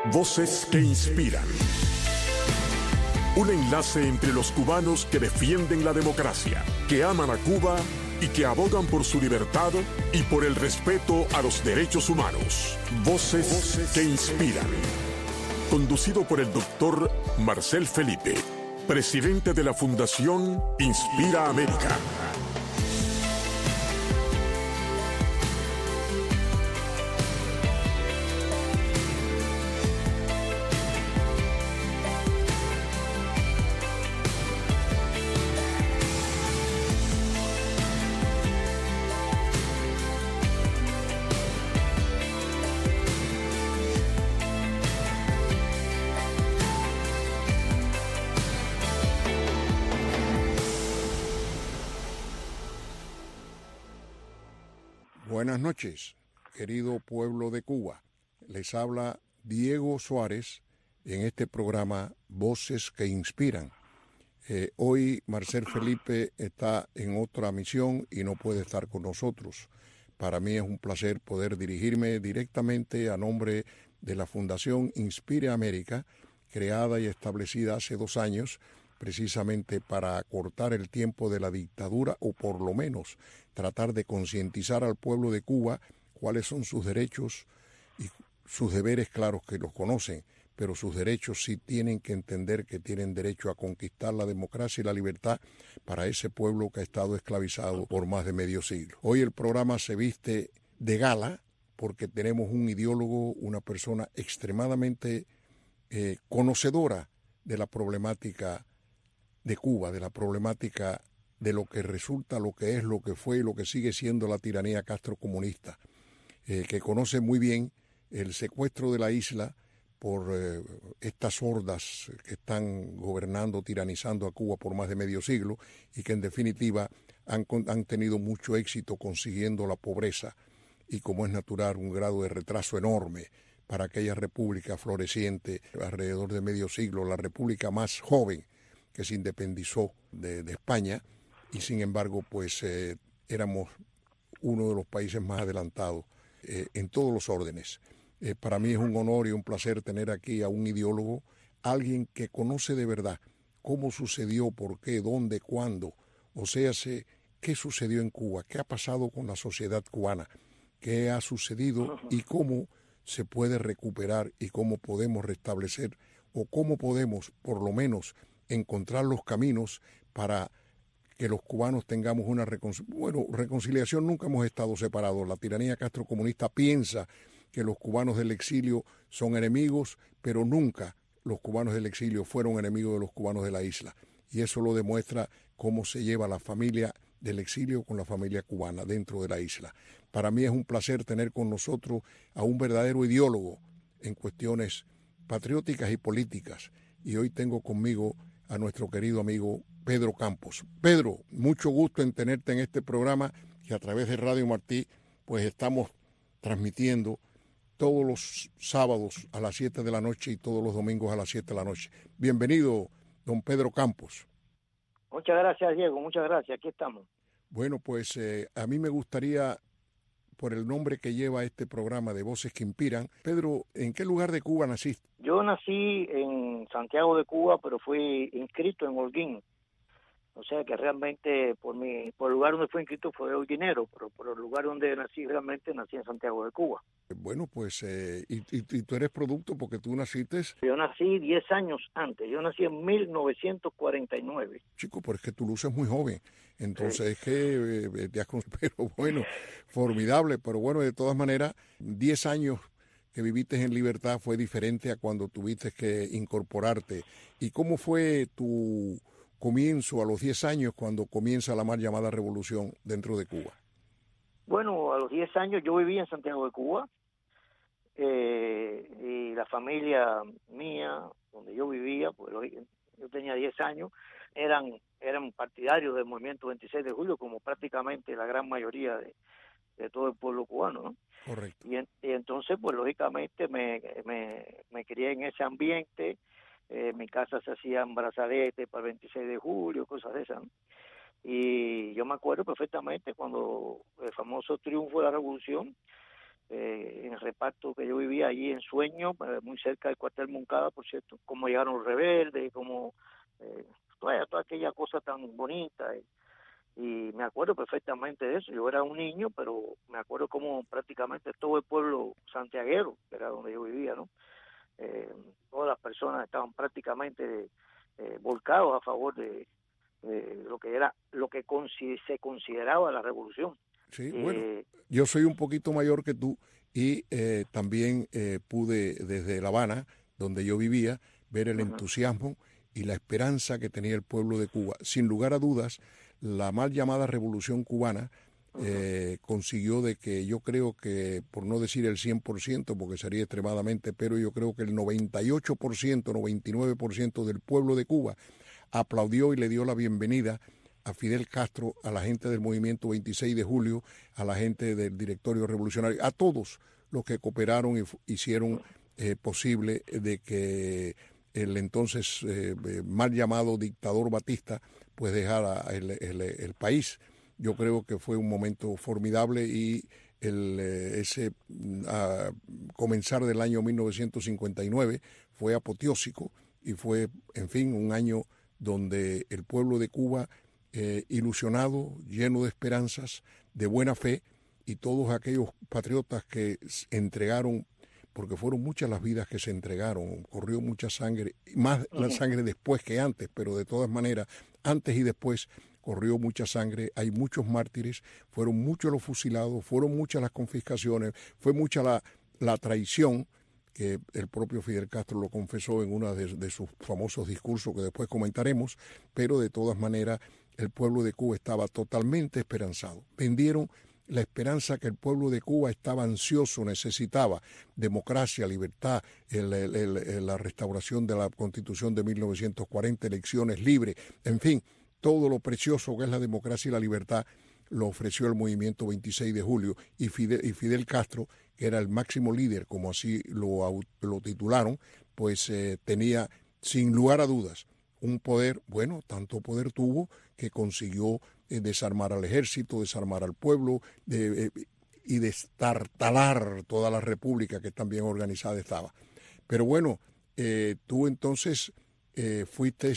Voces que inspiran. Un enlace entre los cubanos que defienden la democracia, que aman a Cuba y que abogan por su libertad y por el respeto a los derechos humanos. Voces que inspiran. Conducido por el doctor Marcel Felipe, presidente de la Fundación Inspira América. Buenas noches, querido pueblo de Cuba. Les habla Diego Suárez en este programa Voces que Inspiran. Hoy Marcel Felipe está en otra misión y no puede estar con nosotros. Para mí es un placer poder dirigirme directamente a nombre de la Fundación Inspira América, creada y establecida hace 2 años, precisamente para acortar el tiempo de la dictadura o por lo menos tratar de concientizar al pueblo de Cuba cuáles son sus derechos y sus deberes, claros que los conocen, pero sus derechos sí tienen que entender que tienen derecho a conquistar la democracia y la libertad para ese pueblo que ha estado esclavizado por más de medio siglo. Hoy el programa se viste de gala porque tenemos un ideólogo, una persona extremadamente conocedora de la problemática de Cuba, de la problemática de lo que resulta, lo que es, lo que fue y lo que sigue siendo la tiranía castrocomunista, que conoce muy bien el secuestro de la isla por estas hordas que están gobernando, tiranizando a Cuba por más de medio siglo y que en definitiva han tenido mucho éxito consiguiendo la pobreza y, como es natural, un grado de retraso enorme para aquella república floreciente alrededor de medio siglo, la república más joven que se independizó de España, y sin embargo pues éramos uno de los países más adelantados en todos los órdenes. Para mí es un honor y un placer tener aquí a un ideólogo, alguien que conoce de verdad cómo sucedió, por qué, dónde, cuándo, o sea, qué sucedió en Cuba, qué ha pasado con la sociedad cubana, qué ha sucedido y cómo se puede recuperar y cómo podemos restablecer o cómo podemos por lo menos encontrar los caminos para que los cubanos tengamos una reconciliación. Nunca hemos estado separados. La tiranía castrocomunista piensa que los cubanos del exilio son enemigos, pero nunca los cubanos del exilio fueron enemigos de los cubanos de la isla. Y eso lo demuestra cómo se lleva la familia del exilio con la familia cubana dentro de la isla. Para mí es un placer tener con nosotros a un verdadero ideólogo en cuestiones patrióticas y políticas. Y hoy tengo conmigo a nuestro querido amigo Pedro Campos. Pedro, mucho gusto en tenerte en este programa que a través de Radio Martí pues estamos transmitiendo todos los sábados a las 7 de la noche y todos los domingos a las 7 de la noche. Bienvenido, don Pedro Campos. Muchas gracias, Diego, muchas gracias, aquí estamos. Bueno, pues a mí me gustaría, por el nombre que lleva este programa de Voces que Inspiran, Pedro, ¿en qué lugar de Cuba naciste? Yo nací en Santiago de Cuba, pero fui inscrito en Holguín. O sea que realmente por el lugar donde fui inscrito fue holguinero, pero por el lugar donde nací realmente nací en Santiago de Cuba. Bueno, pues, y tú eres producto porque tú naciste... Yo nací 10 años antes, yo nací en 1949. Chico, pero es que tú luces muy joven, entonces sí. Es que pero bueno, formidable, pero bueno, de todas maneras, 10 años que viviste en libertad fue diferente a cuando tuviste que incorporarte. ¿Y cómo fue tu comienzo a los 10 años cuando comienza la mal llamada revolución dentro de Cuba? Bueno, a los 10 años yo vivía en Santiago de Cuba y la familia mía, donde yo vivía, pues yo tenía 10 años, eran partidarios del movimiento 26 de julio, como prácticamente la gran mayoría de todo el pueblo cubano, ¿no? Correcto. Y entonces, pues lógicamente me crié en ese ambiente. En mi casa se hacían brazaletes para el 26 de julio, cosas de esas, ¿no? Y yo me acuerdo perfectamente cuando el famoso triunfo de la revolución, en el reparto que yo vivía allí en Sueño, muy cerca del cuartel Moncada, por cierto, cómo llegaron los rebeldes, cómo toda aquella cosa tan bonita. Y me acuerdo perfectamente de eso. Yo era un niño, pero me acuerdo como prácticamente todo el pueblo santiaguero, que era donde yo vivía, ¿no? Todas las personas estaban prácticamente volcados a favor de lo que se consideraba la revolución. Sí, bueno, yo soy un poquito mayor que tú y también pude desde La Habana, donde yo vivía, ver el entusiasmo y la esperanza que tenía el pueblo de Cuba. Sin lugar a dudas, la mal llamada Revolución Cubana consiguió de que yo creo que, por no decir el 100%, porque sería extremadamente, pero yo creo que el 98%, 99% del pueblo de Cuba aplaudió y le dio la bienvenida a Fidel Castro, a la gente del movimiento 26 de julio, a la gente del directorio revolucionario, a todos los que cooperaron y hicieron posible de que el entonces mal llamado dictador Batista pues dejara el país. Yo creo que fue un momento formidable y ese comenzar del año 1959 fue apoteósico y fue, en fin, un año donde el pueblo de Cuba, ilusionado, lleno de esperanzas, de buena fe, y todos aquellos patriotas que entregaron, porque fueron muchas las vidas que se entregaron, corrió mucha sangre, más la sangre después que antes, pero de todas maneras, antes y después corrió mucha sangre, hay muchos mártires, fueron muchos los fusilados, fueron muchas las confiscaciones, fue mucha la traición, que el propio Fidel Castro lo confesó en uno de sus famosos discursos que después comentaremos, pero de todas maneras el pueblo de Cuba estaba totalmente esperanzado. Vendieron la esperanza que el pueblo de Cuba estaba ansioso, necesitaba democracia, libertad, la restauración de la Constitución de 1940, elecciones libres, en fin, todo lo precioso que es la democracia y la libertad lo ofreció el movimiento 26 de julio y Fidel Castro, que era el máximo líder, como así lo titularon, pues tenía sin lugar a dudas un poder, bueno, tanto poder tuvo que consiguió desarmar al ejército, desarmar al pueblo y destartalar toda la república que tan bien organizada estaba. Pero bueno, tú entonces fuiste,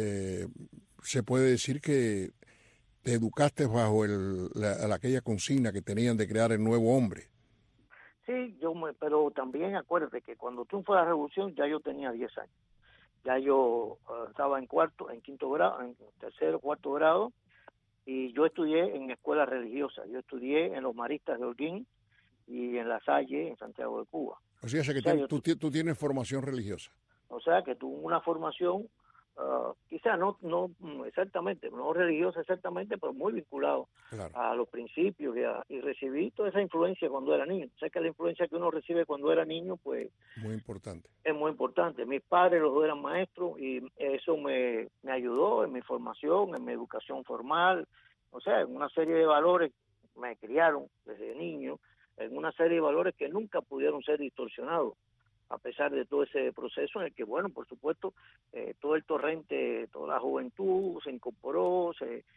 se puede decir que te educaste bajo aquella consigna que tenían de crear el nuevo hombre. Sí, pero también acuérdate que cuando triunfó la revolución ya yo tenía 10 años. Ya yo estaba en quinto grado, en tercero, cuarto grado, y yo estudié en escuelas religiosas. Yo estudié en los Maristas de Holguín y en La Salle, en Santiago de Cuba. O sea que tú tienes formación religiosa. O sea que tuve una formación, quizás no exactamente, no religiosa exactamente, pero muy vinculado a los principios y recibí toda esa influencia cuando era niño. O sea que la influencia que uno recibe cuando era niño, pues muy importante. Es muy importante. Mis padres los dos eran maestros y eso me ayudó en mi formación, en mi educación formal, o sea, en una serie de valores. Me criaron desde niño en una serie de valores que nunca pudieron ser distorsionados, a pesar de todo ese proceso en el que, bueno, por supuesto, todo el torrente, toda la juventud se incorporó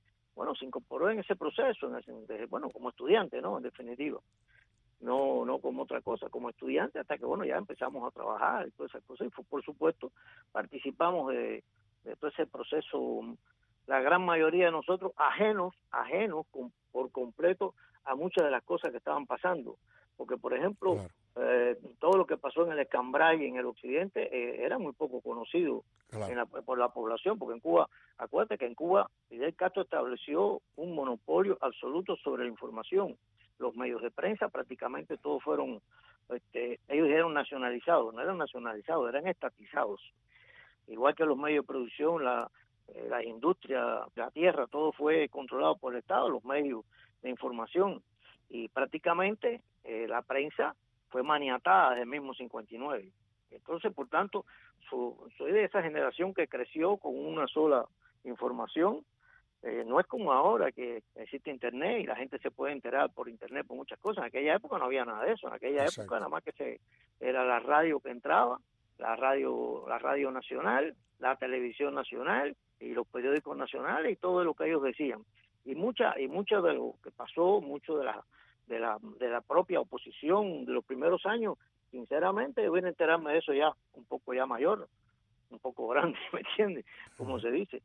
en ese proceso, bueno, como estudiante, ¿no? En definitiva. No como otra cosa, como estudiante, hasta que, bueno, ya empezamos a trabajar y todas esas cosas. Y por supuesto, participamos de todo ese proceso, la gran mayoría de nosotros, ajenos por completo a muchas de las cosas que estaban pasando. Porque, por ejemplo, todo lo que pasó en el Escambray y en el occidente era muy poco conocido por la población, porque en Cuba, acuérdate que en Cuba Fidel Castro estableció un monopolio absoluto sobre la información. Los medios de prensa prácticamente todos fueron, ellos eran nacionalizados, no eran nacionalizados, eran estatizados. Igual que los medios de producción, la industria, la tierra, todo fue controlado por el Estado, los medios de información. Y prácticamente la prensa fue maniatada desde el mismo 59. Entonces, por tanto, soy de esa generación que creció con una sola información. No es como ahora que existe Internet y la gente se puede enterar por Internet por muchas cosas. En aquella época no había nada de eso. En aquella época nada más que era la radio que entraba, la radio nacional, la televisión nacional y los periódicos nacionales y todo lo que ellos decían. Y mucha de lo que pasó, mucho de de la propia oposición de los primeros años, sinceramente yo vine a enterarme de eso ya un poco ya mayor, un poco grande, ¿me entiendes? Como se dice.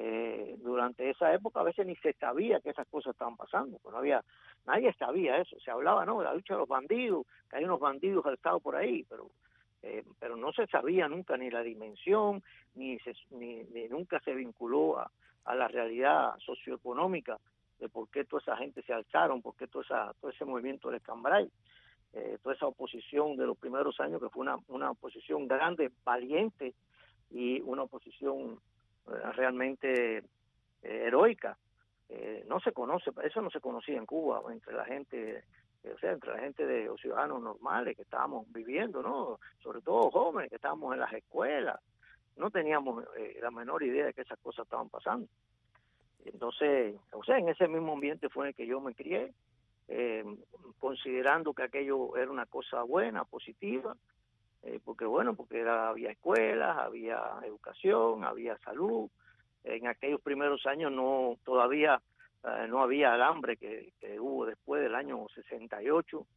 Durante esa época a veces ni se sabía que esas cosas estaban pasando, pues nadie sabía eso, se hablaba, ¿no?, de la lucha de los bandidos, que hay unos bandidos arrestados por ahí, pero no se sabía nunca ni la dimensión, ni nunca se vinculó a la realidad socioeconómica de por qué toda esa gente se alzaron, por qué todo ese movimiento del Cambrai, toda esa oposición de los primeros años, que fue una oposición grande, valiente, y una oposición realmente heroica. No se conoce, eso no se conocía en Cuba entre la gente, entre la gente de los ciudadanos normales que estábamos viviendo, ¿no? Sobre todo jóvenes que estábamos en las escuelas, no teníamos la menor idea de que esas cosas estaban pasando. Entonces, en ese mismo ambiente fue en el que yo me crié, considerando que aquello era una cosa buena, positiva, porque había escuelas, había educación, había salud. En aquellos primeros años todavía no había el hambre que hubo después del año 68.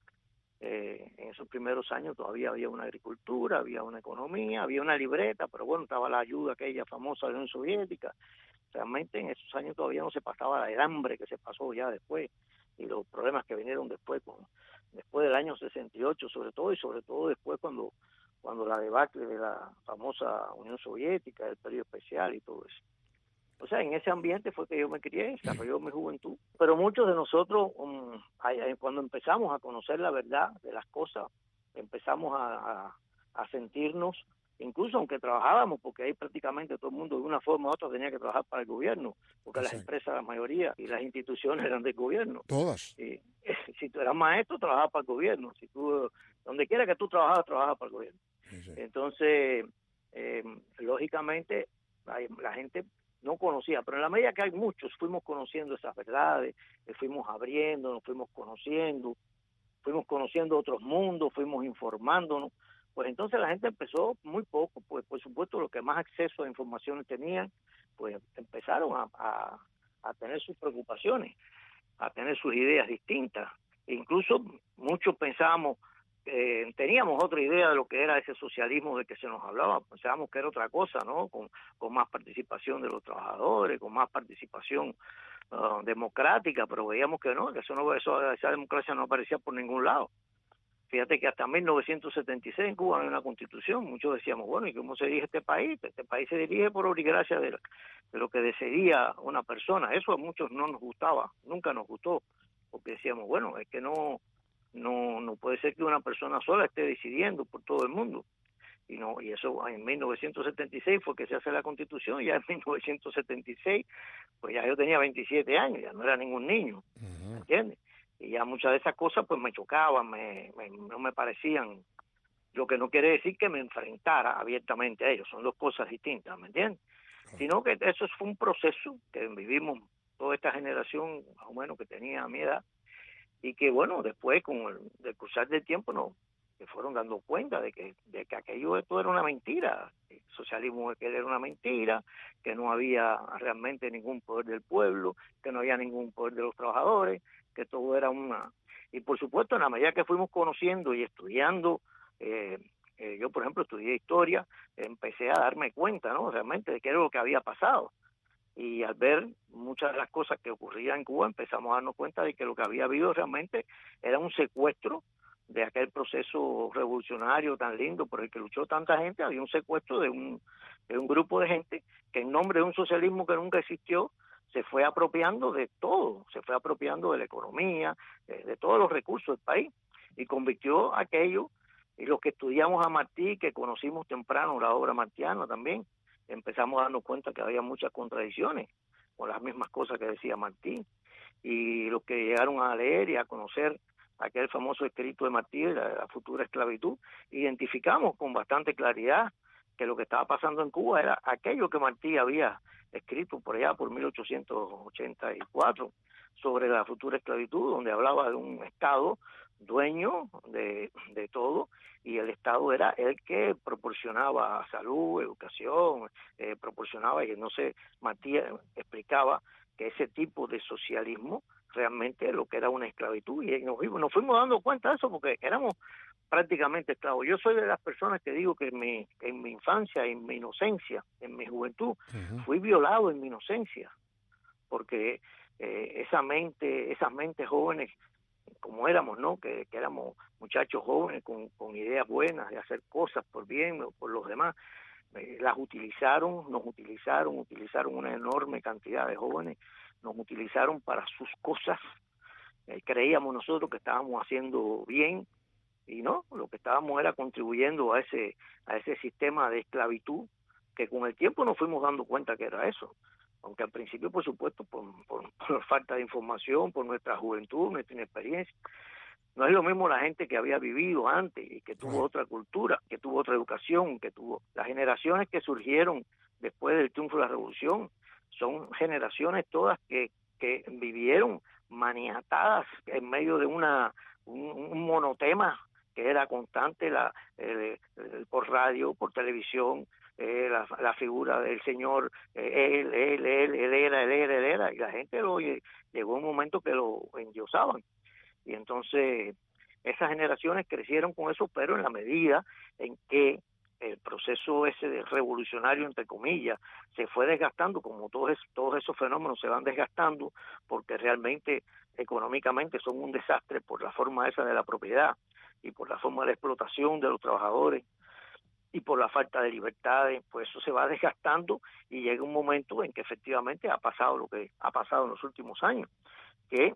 En esos primeros años todavía había una agricultura, había una economía, había una libreta, pero bueno, estaba la ayuda aquella famosa de la Unión Soviética. Realmente en esos años todavía no se pasaba el hambre que se pasó ya después, y los problemas que vinieron después del año 68, sobre todo después cuando la debacle de la famosa Unión Soviética, el periodo especial y todo eso. En ese ambiente fue que yo me crié, desarrolló mi juventud. Pero muchos de nosotros, cuando empezamos a conocer la verdad de las cosas, empezamos a sentirnos, incluso aunque trabajábamos, porque ahí prácticamente todo el mundo de una forma u otra tenía que trabajar para el gobierno, porque las empresas, la mayoría, y las instituciones eran del gobierno. Todas. Y, si tú eras maestro, trabajabas para el gobierno. Si tú, donde quiera que tú trabajabas para el gobierno. Sí. Entonces, lógicamente, la gente no conocía, pero en la medida que hay muchos, fuimos conociendo esas verdades, fuimos abriendo, nos fuimos conociendo otros mundos, fuimos informándonos. Pues entonces la gente empezó muy poco, pues por supuesto los que más acceso a informaciones tenían, pues empezaron a tener sus preocupaciones, a tener sus ideas distintas. E incluso muchos pensábamos, teníamos otra idea de lo que era ese socialismo del que se nos hablaba, pensábamos que era otra cosa, ¿no? Con más participación de los trabajadores, con más participación democrática, pero veíamos que no, que esa democracia no aparecía por ningún lado. Fíjate que hasta 1976 en Cuba no hay una constitución. Muchos decíamos, bueno, ¿y cómo se dirige este país? Este país se dirige por obligancia de lo que decidía una persona. Eso a muchos no nos gustaba, nunca nos gustó, porque decíamos, bueno, es que no puede ser que una persona sola esté decidiendo por todo el mundo. Y eso en 1976 fue que se hace la constitución, y ya en 1976, pues ya yo tenía 27 años, ya no era ningún niño, ¿entiendes? Y ya muchas de esas cosas pues me chocaban, no me parecían, lo que no quiere decir que me enfrentara abiertamente a ellos, son dos cosas distintas, ¿me entiendes? Sino que eso fue un proceso que vivimos toda esta generación, más o menos, que tenía mi edad, y que bueno, después con el cruzar del tiempo se fueron dando cuenta de que esto era una mentira, el socialismo era una mentira, que no había realmente ningún poder del pueblo, que no había ningún poder de los trabajadores, que todo era y por supuesto en la medida que fuimos conociendo y estudiando, yo por ejemplo estudié historia, empecé a darme cuenta, ¿no?, realmente de qué era lo que había pasado, y al ver muchas de las cosas que ocurrían en Cuba empezamos a darnos cuenta de que lo que había habido realmente era un secuestro de aquel proceso revolucionario tan lindo por el que luchó tanta gente. Había un secuestro de un grupo de gente que en nombre de un socialismo que nunca existió se fue apropiando de todo, se fue apropiando de la economía, de todos los recursos del país, y convirtió aquello, y los que estudiamos a Martí, que conocimos temprano la obra martiana también, empezamos a darnos cuenta que había muchas contradicciones con las mismas cosas que decía Martí, y los que llegaron a leer y a conocer aquel famoso escrito de Martí, la futura esclavitud, identificamos con bastante claridad que lo que estaba pasando en Cuba era aquello que Martí había escrito por allá por 1884 sobre la futura esclavitud, donde hablaba de un Estado dueño de todo, y el Estado era el que proporcionaba salud, educación, proporcionaba, y no sé, Martí explicaba que ese tipo de socialismo realmente lo que era una esclavitud, y nos fuimos dando cuenta de eso porque éramos prácticamente esclavos. Yo soy de las personas que digo que en mi infancia, en mi inocencia, en mi juventud, fui violado en mi inocencia, porque esas mentes jóvenes como éramos, ¿no? Que éramos muchachos jóvenes con ideas buenas de hacer cosas por bien o por los demás, nos utilizaron una enorme cantidad de jóvenes, nos utilizaron para sus cosas. Creíamos nosotros que estábamos haciendo bien, y no, lo que estábamos era contribuyendo a ese sistema de esclavitud, que con el tiempo nos fuimos dando cuenta que era eso. Aunque al principio, por supuesto, por falta de información, por nuestra juventud, nuestra inexperiencia. No es lo mismo la gente que había vivido antes y que tuvo otra cultura, que tuvo otra educación, que tuvo las generaciones que surgieron después del triunfo de la Revolución. Son generaciones todas que vivieron maniatadas en medio de un monotema que era constante por radio, por televisión, la figura del señor, él era, y la gente llegó un momento que lo endiosaban. Y entonces esas generaciones crecieron con eso, pero en la medida en que el proceso ese de revolucionario, entre comillas, se fue desgastando, como todos esos fenómenos se van desgastando, porque realmente económicamente son un desastre por la forma esa de la propiedad y por la forma de la explotación de los trabajadores y por la falta de libertades, pues eso se va desgastando y llega un momento en que efectivamente ha pasado lo que ha pasado en los últimos años, que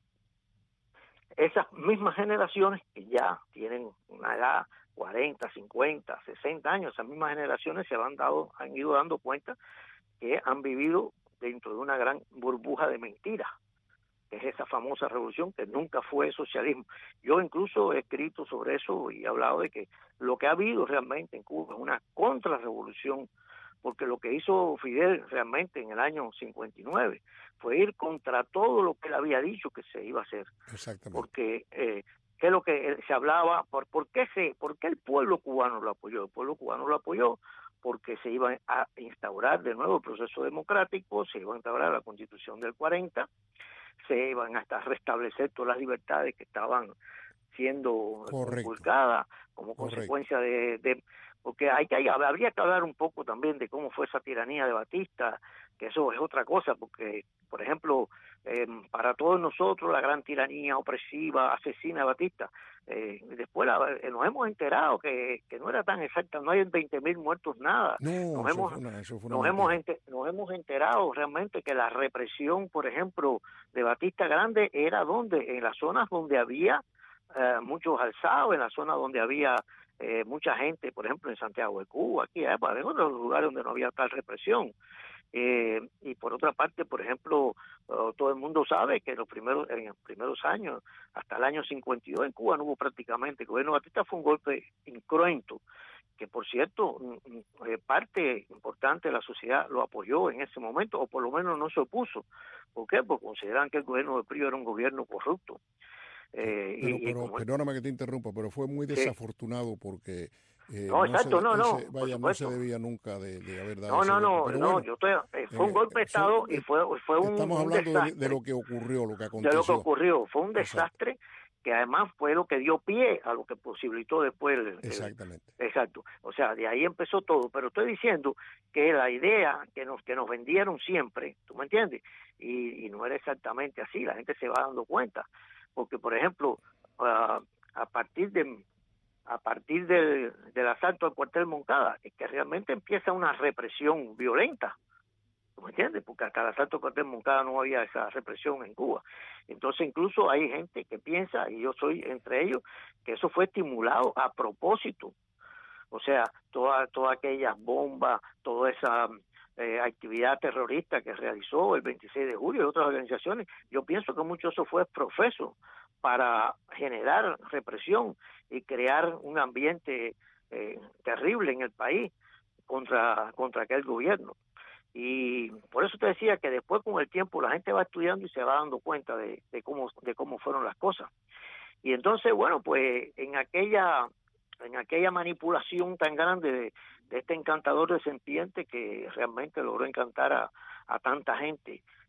esas mismas generaciones que ya tienen una edad, 40, 50, 60 años, esas mismas generaciones han ido dando cuenta que han vivido dentro de una gran burbuja de mentiras, que es esa famosa revolución que nunca fue socialismo. Yo incluso he escrito sobre eso y he hablado de que lo que ha habido realmente en Cuba es una contrarrevolución, porque lo que hizo Fidel realmente en el año 59 fue ir contra todo lo que él había dicho que se iba a hacer. Exactamente. Porque ¿qué es lo que se hablaba? ¿Por qué el pueblo cubano lo apoyó? El pueblo cubano lo apoyó porque se iba a instaurar de nuevo el proceso democrático, se iba a instaurar la Constitución del 40, se iban hasta restablecer todas las libertades que estaban siendo inculcadas como consecuencia de porque habría que hablar un poco también de cómo fue esa tiranía de Batista, que eso es otra cosa, porque, por ejemplo, para todos nosotros la gran tiranía opresiva, asesina de Batista, después nos hemos enterado que no era tan exacta, no hay 20.000 muertos, nada. Nos hemos enterado realmente que la represión, por ejemplo, de Batista Grande era en las zonas donde había muchos alzados, en las zonas donde había mucha gente, por ejemplo en Santiago de Cuba, aquí en otros lugares donde no había tal represión. Y por otra parte, por ejemplo, todo el mundo sabe que en los primeros años, hasta el año 52 en Cuba no hubo prácticamente, el gobierno de Batista fue un golpe incruento, que por cierto, parte importante de la sociedad lo apoyó en ese momento, o por lo menos no se opuso. ¿Por qué? Porque consideran que el gobierno de Prío era un gobierno corrupto. Pero perdóname que te interrumpa, pero fue muy desafortunado porque no se debía nunca de haber dado fue un golpe de Estado y fue estamos hablando de lo que ocurrió, lo que aconteció. De lo que ocurrió, fue un desastre que además fue lo que dio pie a lo que posibilitó después Exactamente. Exacto. O sea, de ahí empezó todo, pero estoy diciendo que la idea que nos vendieron siempre, ¿tú me entiendes? Y no era exactamente así, la gente se va dando cuenta. Porque, por ejemplo, a partir del asalto al cuartel Moncada, es que realmente empieza una represión violenta, ¿tú me entiendes? Porque hasta el asalto al cuartel Moncada no había esa represión en Cuba. Entonces, incluso hay gente que piensa, y yo soy entre ellos, que eso fue estimulado a propósito. O sea, todas aquellas bombas, toda esa actividad terrorista que realizó el 26 de julio y otras organizaciones, yo pienso que mucho eso fue profeso para generar represión y crear un ambiente terrible en el país contra aquel gobierno. Y por eso te decía que después con el tiempo la gente va estudiando y se va dando cuenta de cómo fueron las cosas. Y entonces, bueno, pues en aquella manipulación tan grande de este encantador de serpiente que realmente logró encantar a tanta gente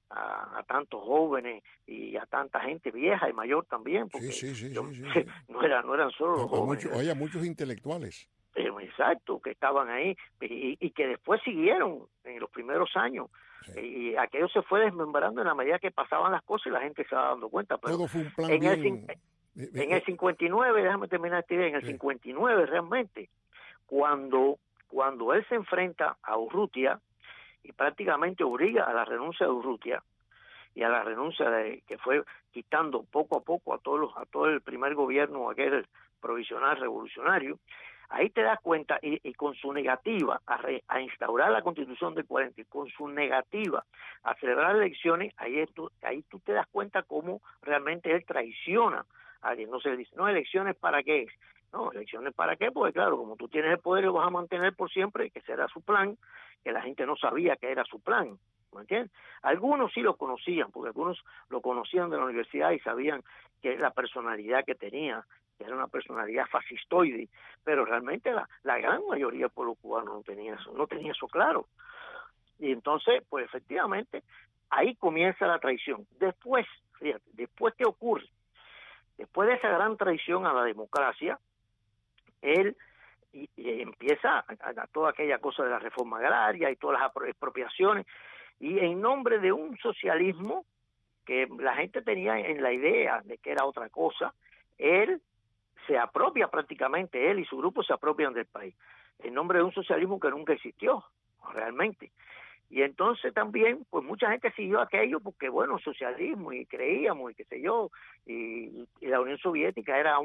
a tantos jóvenes y a tanta gente vieja y mayor también, porque sí. no eran solo los jóvenes. Había muchos intelectuales. Exacto, que estaban ahí y que después siguieron en los primeros años. Sí. Y aquello se fue desmembrando en la medida que pasaban las cosas y la gente se va dando cuenta. Pero todo fue un plan en el 59, déjame terminar esta idea, en el 59 realmente, cuando él se enfrenta a Urrutia y prácticamente obliga a la renuncia de Urrutia y a la renuncia que fue quitando poco a poco a todo el primer gobierno aquel provisional revolucionario, ahí te das cuenta, y con su negativa a instaurar la Constitución del 40, y con su negativa a celebrar elecciones, ahí tú te das cuenta cómo realmente él traiciona a alguien. No se dice, no, elecciones para qué. No, elecciones para qué, porque claro, como tú tienes el poder lo vas a mantener por siempre, que será su plan, que la gente no sabía que era su plan, ¿me entiendes? Algunos sí lo conocían, porque algunos lo conocían de la universidad y sabían que es la personalidad que tenía, que era una personalidad fascistoide, pero realmente la gran mayoría del pueblo cubano no tenía eso claro. Y entonces, pues efectivamente, ahí comienza la traición. Después, fíjate, ¿qué ocurre? Después de esa gran traición a la democracia, él y empieza a toda aquella cosa de la reforma agraria y todas las expropiaciones, y en nombre de un socialismo que la gente tenía en la idea de que era otra cosa, él se apropia prácticamente, él y su grupo se apropian del país, en nombre de un socialismo que nunca existió, realmente. Y entonces también, pues mucha gente siguió aquello porque, bueno, socialismo, y creíamos, y qué sé yo, y la Unión Soviética era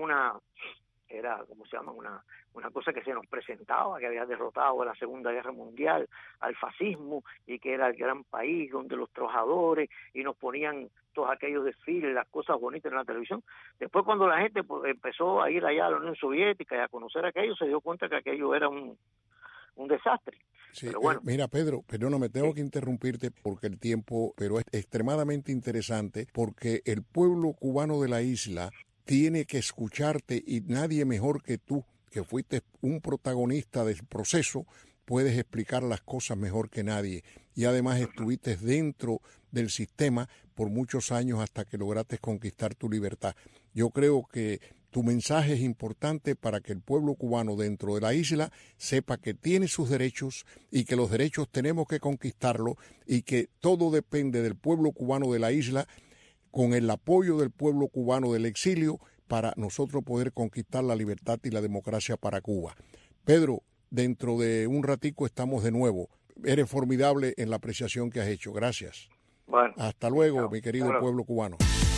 ¿cómo se llama? Una cosa que se nos presentaba, que había derrotado a la Segunda Guerra Mundial, al fascismo, y que era el gran país donde los trabajadores, y nos ponían todos aquellos desfiles, las cosas bonitas en la televisión. Después, cuando la gente pues, empezó a ir allá a la Unión Soviética y a conocer aquello, se dio cuenta que aquello era un desastre. Sí, pero bueno. Mira, Pedro, perdóname, tengo que interrumpirte porque el tiempo, pero es extremadamente interesante, porque el pueblo cubano de la isla tiene que escucharte, y nadie mejor que tú, que fuiste un protagonista del proceso, puedes explicar las cosas mejor que nadie. Y además estuviste dentro del sistema por muchos años hasta que lograste conquistar tu libertad. Yo creo que tu mensaje es importante para que el pueblo cubano dentro de la isla sepa que tiene sus derechos y que los derechos tenemos que conquistarlos, y que todo depende del pueblo cubano de la isla, con el apoyo del pueblo cubano del exilio, para nosotros poder conquistar la libertad y la democracia para Cuba. Pedro, dentro de un ratico estamos de nuevo. Eres formidable en la apreciación que has hecho. Gracias. Bueno, hasta luego, mi querido pueblo cubano.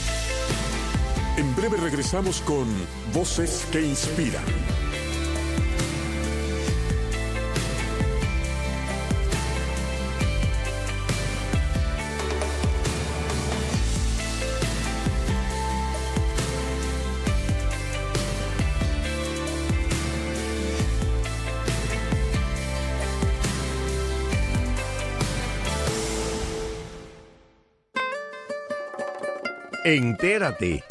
En breve regresamos con Voces que Inspiran. Entérate.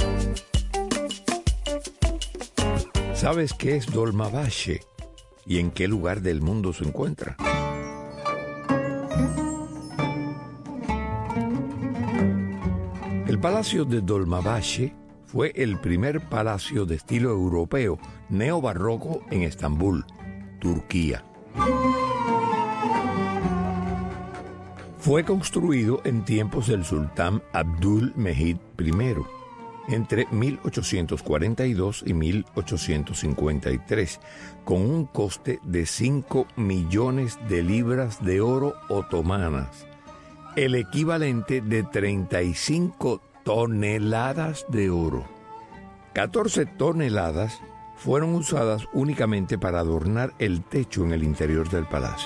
¿Sabes qué es Dolmabahce y en qué lugar del mundo se encuentra? El Palacio de Dolmabahce fue el primer palacio de estilo europeo neobarroco en Estambul, Turquía. Fue construido en tiempos del sultán Abdülmecid I, entre 1842 y 1853, con un coste de 5 millones de libras de oro otomanas, el equivalente de 35 toneladas de oro. 14 toneladas fueron usadas únicamente para adornar el techo en el interior del palacio.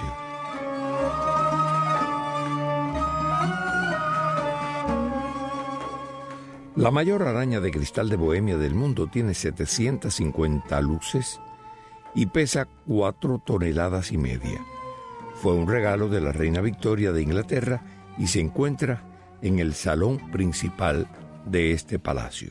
La mayor araña de cristal de Bohemia del mundo tiene 750 luces y pesa 4 toneladas y media. Fue un regalo de la reina Victoria de Inglaterra y se encuentra en el salón principal de este palacio.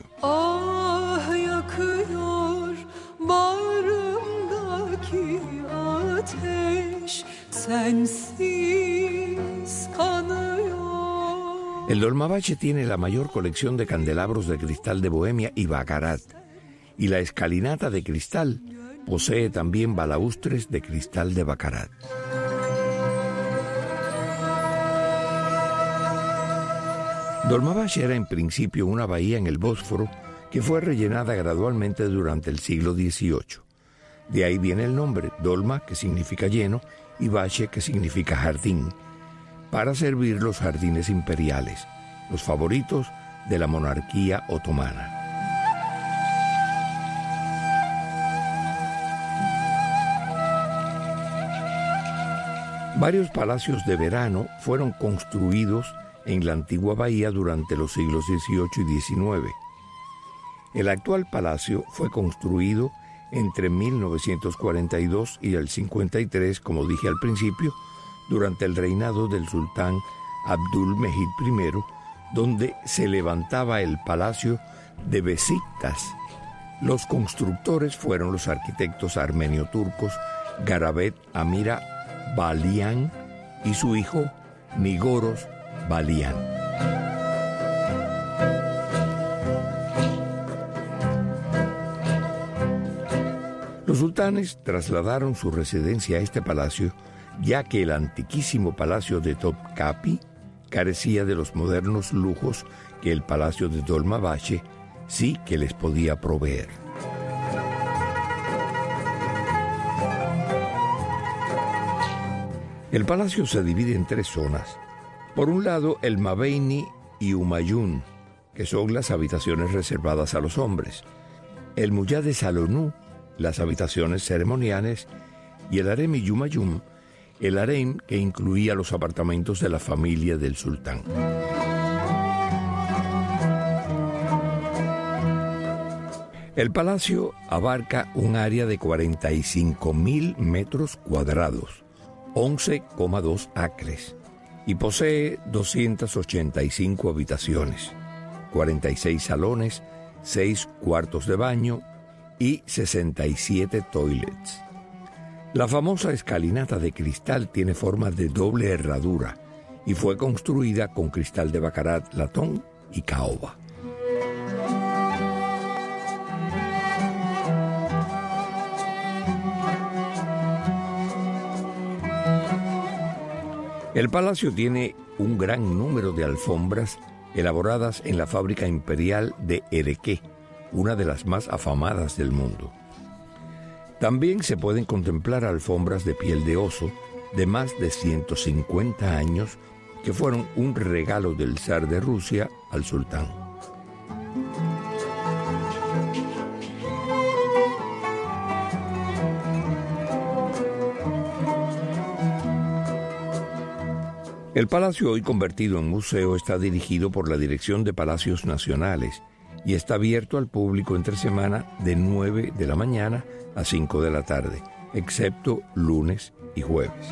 El Dolmabahce tiene la mayor colección de candelabros de cristal de Bohemia y baccarat, y la escalinata de cristal posee también balaustres de cristal de baccarat. Dolmabahce era en principio una bahía en el Bósforo que fue rellenada gradualmente durante el siglo XVIII. De ahí viene el nombre, Dolma, que significa lleno, y Bahce, que significa jardín, para servir los jardines imperiales, los favoritos de la monarquía otomana. Varios palacios de verano fueron construidos en la antigua bahía durante los siglos XVIII y XIX. El actual palacio fue construido entre 1942 y el 53, como dije al principio, durante el reinado del sultán Abdul Mejid I, donde se levantaba el palacio de Besiktas. Los constructores fueron los arquitectos armenio-turcos Garabet Amira Balian y su hijo Nigoros Balian. Los sultanes trasladaron su residencia a este palacio, ya que el antiquísimo palacio de Topkapi carecía de los modernos lujos que el palacio de Dolmabahce sí que les podía proveer. El palacio se divide en tres zonas. Por un lado, el Mabeyni y Humayun, que son las habitaciones reservadas a los hombres. El Muyade Salonú, las habitaciones ceremoniales, y el Harem y Humayun, el harem que incluía los apartamentos de la familia del sultán. El palacio abarca un área de 45.000 metros cuadrados, 11,2 acres, y posee 285 habitaciones, 46 salones, 6 cuartos de baño y 67 toilets. La famosa escalinata de cristal tiene forma de doble herradura y fue construida con cristal de baccarat, latón y caoba. El palacio tiene un gran número de alfombras elaboradas en la fábrica imperial de Erequé, una de las más afamadas del mundo. También se pueden contemplar alfombras de piel de oso de más de 150 años que fueron un regalo del zar de Rusia al sultán. El palacio, hoy convertido en museo, está dirigido por la Dirección de Palacios Nacionales y está abierto al público entre semana de 9 de la mañana a 5 de la tarde, excepto lunes y jueves.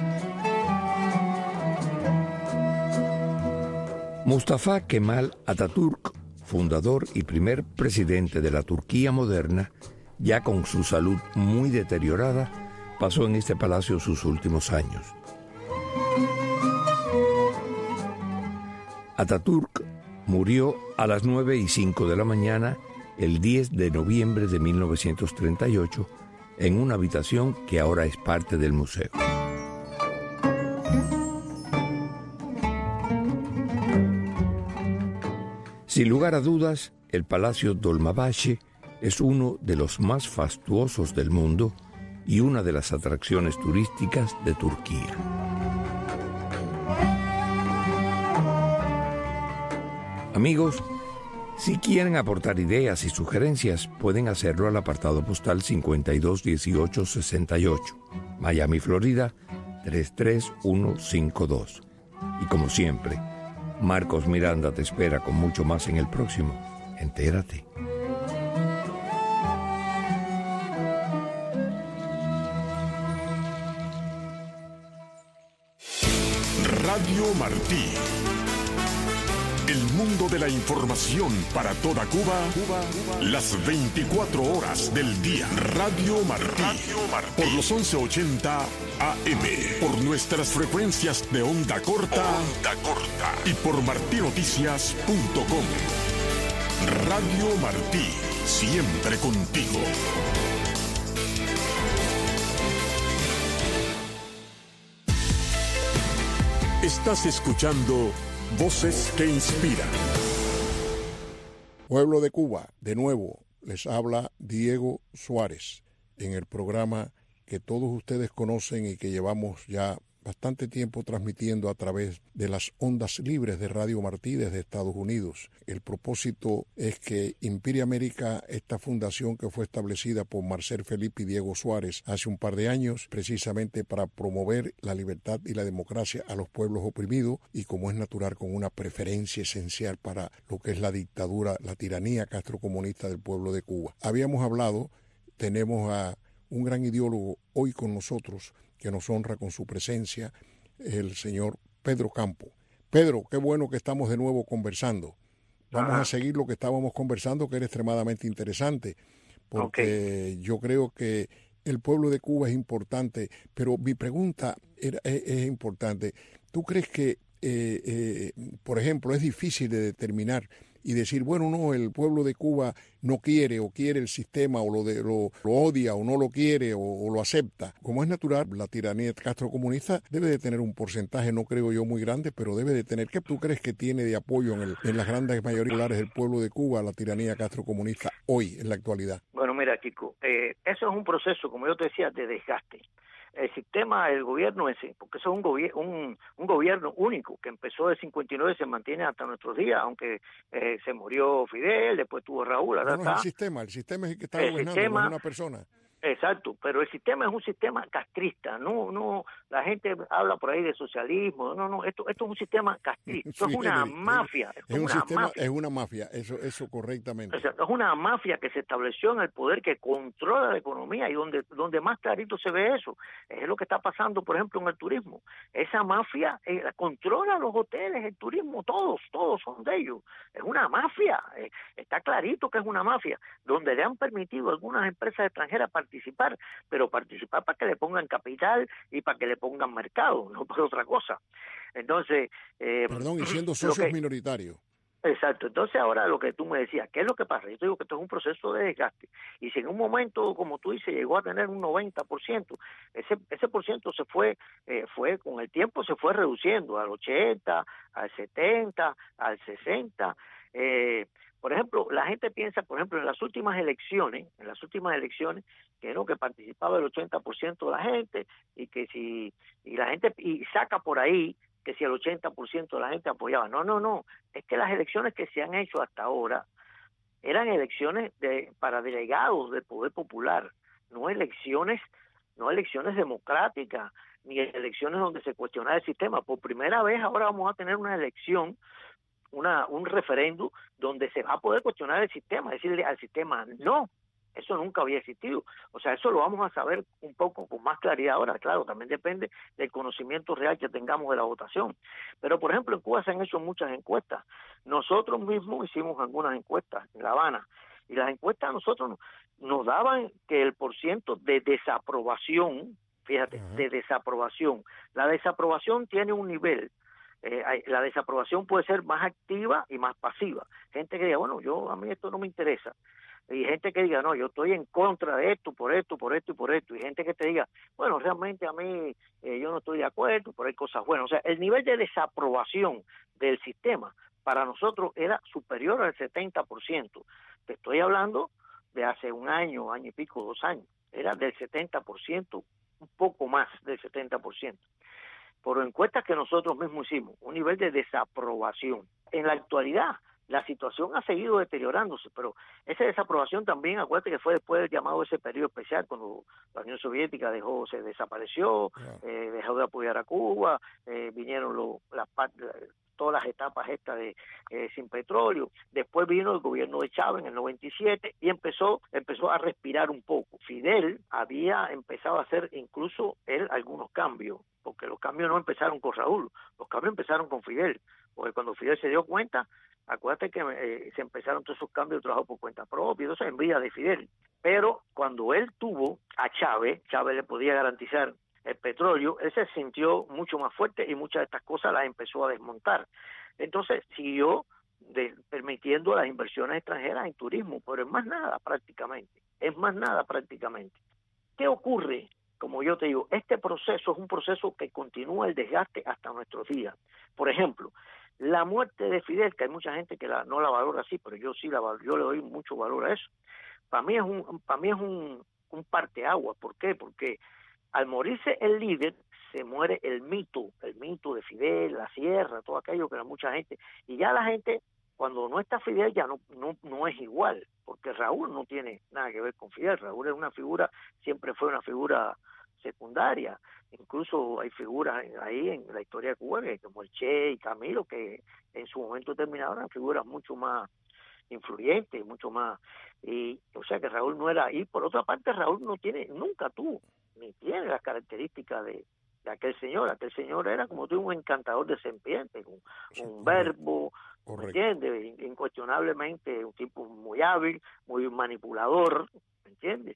Mustafa Kemal Atatürk, fundador y primer presidente de la Turquía moderna, ya con su salud muy deteriorada, pasó en este palacio sus últimos años. Atatürk murió a las 9:05 de la mañana el 10 de noviembre de 1938 en una habitación que ahora es parte del museo. Sin lugar a dudas, el Palacio Dolmabahce es uno de los más fastuosos del mundo y una de las atracciones turísticas de Turquía. Amigos, si quieren aportar ideas y sugerencias, pueden hacerlo al apartado postal 521868, Miami, Florida, 33152. Y como siempre, Marcos Miranda te espera con mucho más en el próximo. Entérate. Radio Martí. El mundo de la información para toda Cuba, las 24 horas del día. Radio Martí, por los 1180 AM, por nuestras frecuencias de onda corta, y por martinoticias.com. Radio Martí, siempre contigo. Estás escuchando Voces que Inspiran. Pueblo de Cuba, de nuevo les habla Diego Suárez en el programa que todos ustedes conocen y que llevamos ya bastante tiempo transmitiendo a través de las ondas libres de Radio Martí desde Estados Unidos. El propósito es que Inspire América, esta fundación que fue establecida por Marcel Felipe y Diego Suárez hace un par de años, precisamente para promover la libertad y la democracia a los pueblos oprimidos y, como es natural, con una preferencia esencial para lo que es la dictadura, la tiranía castrocomunista del pueblo de Cuba. Habíamos hablado, tenemos a un gran ideólogo hoy con nosotros, que nos honra con su presencia, el señor Pedro Campo. Pedro, qué bueno que estamos de nuevo conversando. Vamos a seguir lo que estábamos conversando, que era extremadamente interesante, porque yo creo que el pueblo de Cuba es importante, pero mi pregunta es importante. ¿Tú crees que, por ejemplo, es difícil de determinar y decir, bueno, no, el pueblo de Cuba no quiere o quiere el sistema o lo odia o no lo quiere o lo acepta? Como es natural, la tiranía castrocomunista debe de tener un porcentaje, no creo yo muy grande, pero debe de tener. ¿Qué tú crees que tiene de apoyo en las grandes mayorías del pueblo de Cuba la tiranía castrocomunista hoy, en la actualidad? Bueno, mira, Kiko, eso es un proceso, como yo te decía, de desgaste. El sistema, el gobierno ese, porque eso es un gobierno único que empezó de 59 y se mantiene hasta nuestros días, aunque se murió Fidel, después tuvo Raúl. No, es el sistema es el que está gobernando, no es una persona. Exacto, pero el sistema es un sistema castrista, no, la gente habla por ahí de socialismo, no, esto es un sistema castrista, esto es una mafia. Es una mafia, eso correctamente. O sea, es una mafia que se estableció en el poder, que controla la economía, y donde más clarito se ve eso, es lo que está pasando, por ejemplo, en el turismo. Esa mafia controla los hoteles, el turismo, todos son de ellos. Es una mafia, está clarito que es una mafia, donde le han permitido a algunas empresas extranjeras participar, pero participar para que le pongan capital y para que le pongan mercado, no por otra cosa. Entonces... y siendo socios minoritarios. Exacto. Entonces ahora lo que tú me decías, ¿qué es lo que pasa? Yo te digo que esto es un proceso de desgaste. Y si en un momento, como tú dices, llegó a tener un 90%, ese por ciento se fue con el tiempo se fue reduciendo al 80, al 70, al 60. Por ejemplo, la gente piensa, por ejemplo, en las últimas elecciones, que no, que participaba el 80% de la gente, y la gente saca por ahí que si el 80% de la gente apoyaba. No, es que las elecciones que se han hecho hasta ahora eran elecciones para delegados del poder popular, no elecciones democráticas, ni elecciones donde se cuestionaba el sistema. Por primera vez ahora vamos a tener una elección, un referéndum donde se va a poder cuestionar el sistema, decirle al sistema no. Eso nunca había existido. O sea, eso lo vamos a saber un poco con más claridad ahora. Claro, también depende del conocimiento real que tengamos de la votación. Pero, por ejemplo, en Cuba se han hecho muchas encuestas. Nosotros mismos hicimos algunas encuestas en La Habana, y las encuestas a nosotros nos daban que el % de desaprobación, fíjate, de desaprobación, la desaprobación tiene un nivel. La desaprobación puede ser más activa y más pasiva. Gente que diga, bueno, a mí esto no me interesa. Y gente que diga, no, yo estoy en contra de esto, por esto, por esto y por esto. Y gente que te diga, bueno, realmente a mí yo no estoy de acuerdo, pero hay cosas buenas. O sea, el nivel de desaprobación del sistema para nosotros era superior al 70%. Te estoy hablando de hace un año y pico, 2 años. Era del 70%, un poco más del 70%. Por encuestas que nosotros mismos hicimos, un nivel de desaprobación. En la actualidad, la situación ha seguido deteriorándose, pero esa desaprobación también, acuérdate que fue después del llamado ese periodo especial, cuando la Unión Soviética se desapareció, dejó de apoyar a Cuba, vinieron todas las etapas estas de sin petróleo. Después vino el gobierno de Chávez en el 97 y empezó a respirar un poco. Fidel había empezado a hacer incluso él algunos cambios, porque los cambios no empezaron con Raúl, los cambios empezaron con Fidel. porque cuando Fidel se dio cuenta, acuérdate que se empezaron todos esos cambios de trabajo por cuenta propia, eso es envidia de Fidel. Pero cuando él tuvo a Chávez le podía garantizar el petróleo, él se sintió mucho más fuerte y muchas de estas cosas las empezó a desmontar. Entonces siguió permitiendo las inversiones extranjeras en turismo, pero es más nada prácticamente. ¿Qué ocurre? Como yo te digo, este proceso es un proceso que continúa el desgaste hasta nuestros días. Por ejemplo, la muerte de Fidel, que hay mucha gente que no la valora así, pero yo sí yo le doy mucho valor a eso. Para mí es un parteaguas. ¿Por qué? Porque al morirse el líder, se muere el mito de Fidel, la sierra, todo aquello que era mucha gente. Y ya la gente, cuando no está Fidel, ya no es igual, porque Raúl no tiene nada que ver con Fidel. Raúl es una figura, siempre fue una figura secundaria. Incluso hay figuras ahí en la historia de Cuba, como el Che y Camilo, que en su momento determinado eran figuras mucho más influyentes, mucho más, y o sea que Raúl no era, y por otra parte Raúl nunca tuvo, ni tiene las características de aquel señor era como tú, un encantador de serpientes, un verbo, ¿me entiendes? Incuestionablemente un tipo muy hábil, muy manipulador, ¿me entiendes?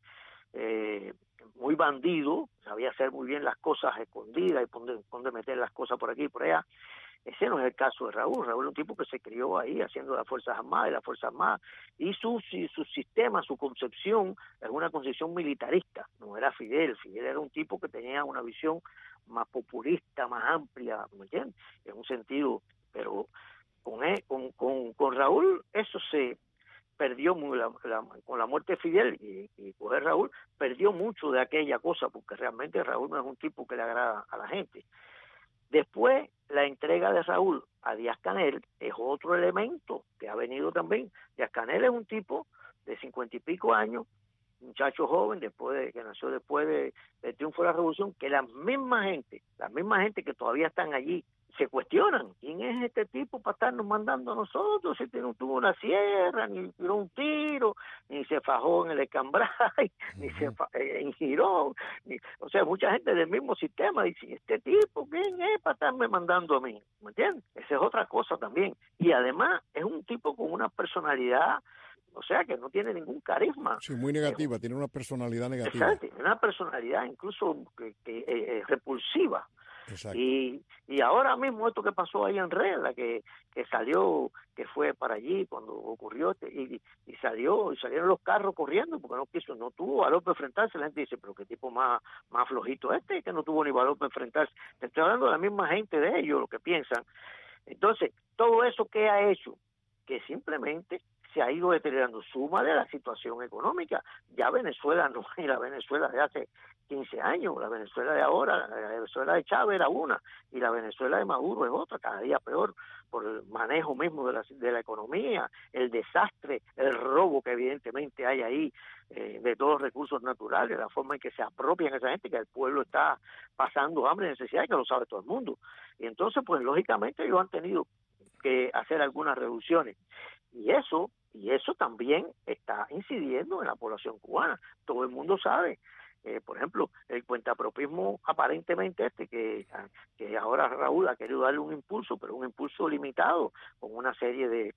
Muy bandido, sabía hacer muy bien las cosas escondidas y dónde meter las cosas por aquí y por allá. Ese no es el caso de Raúl. Raúl es un tipo que se crió ahí haciendo las Fuerzas Armadas, y su sistema, su concepción es una concepción militarista, no era Fidel. Fidel era un tipo que tenía una visión más populista, más amplia, ¿me entiendes? En un sentido, pero con Raúl eso se perdió con la muerte de Fidel y con Raúl perdió mucho de aquella cosa, porque realmente Raúl no es un tipo que le agrada a la gente. Después, la entrega de Raúl a Díaz-Canel es otro elemento que ha venido también. Díaz-Canel es un tipo de 50 y pico años, muchacho joven, que nació después del triunfo de la Revolución, que la misma gente que todavía están allí, se cuestionan, ¿quién es este tipo para estarnos mandando a nosotros? Si no tuvo una sierra, ni tiró un tiro, ni se fajó en el Escambray, ni se en Girón, o sea, mucha gente del mismo sistema dice, ¿este tipo quién es para estarme mandando a mí? ¿Me entiendes? Esa es otra cosa también. Y además es un tipo con una personalidad, o sea, que no tiene ningún carisma. Sí, muy negativa, tiene una personalidad negativa. Exacto, tiene una personalidad incluso que repulsiva. Exacto. Y ahora mismo esto que pasó ahí en Reda, que salió, que fue para allí cuando ocurrió, y salieron los carros corriendo porque no tuvo valor para enfrentarse. La gente dice, pero qué tipo más flojito que no tuvo ni valor para enfrentarse. Te estoy hablando de la misma gente de ellos, lo que piensan. Entonces, todo eso que ha hecho, que simplemente se ha ido deteriorando, suma de la situación económica. Ya Venezuela no es la Venezuela de hace 15 años, la Venezuela de ahora, la Venezuela de Chávez era una, y la Venezuela de Maduro es otra, cada día peor, por el manejo mismo de la economía, el desastre, el robo que evidentemente hay ahí, de todos los recursos naturales, la forma en que se apropian esa gente, que el pueblo está pasando hambre y necesidad, que lo sabe todo el mundo. Y entonces, pues lógicamente ellos han tenido que hacer algunas reducciones. Y eso también está incidiendo en la población cubana. Todo el mundo sabe. Por ejemplo, el cuentapropismo aparentemente que ahora Raúl ha querido darle un impulso, pero un impulso limitado, con una serie de...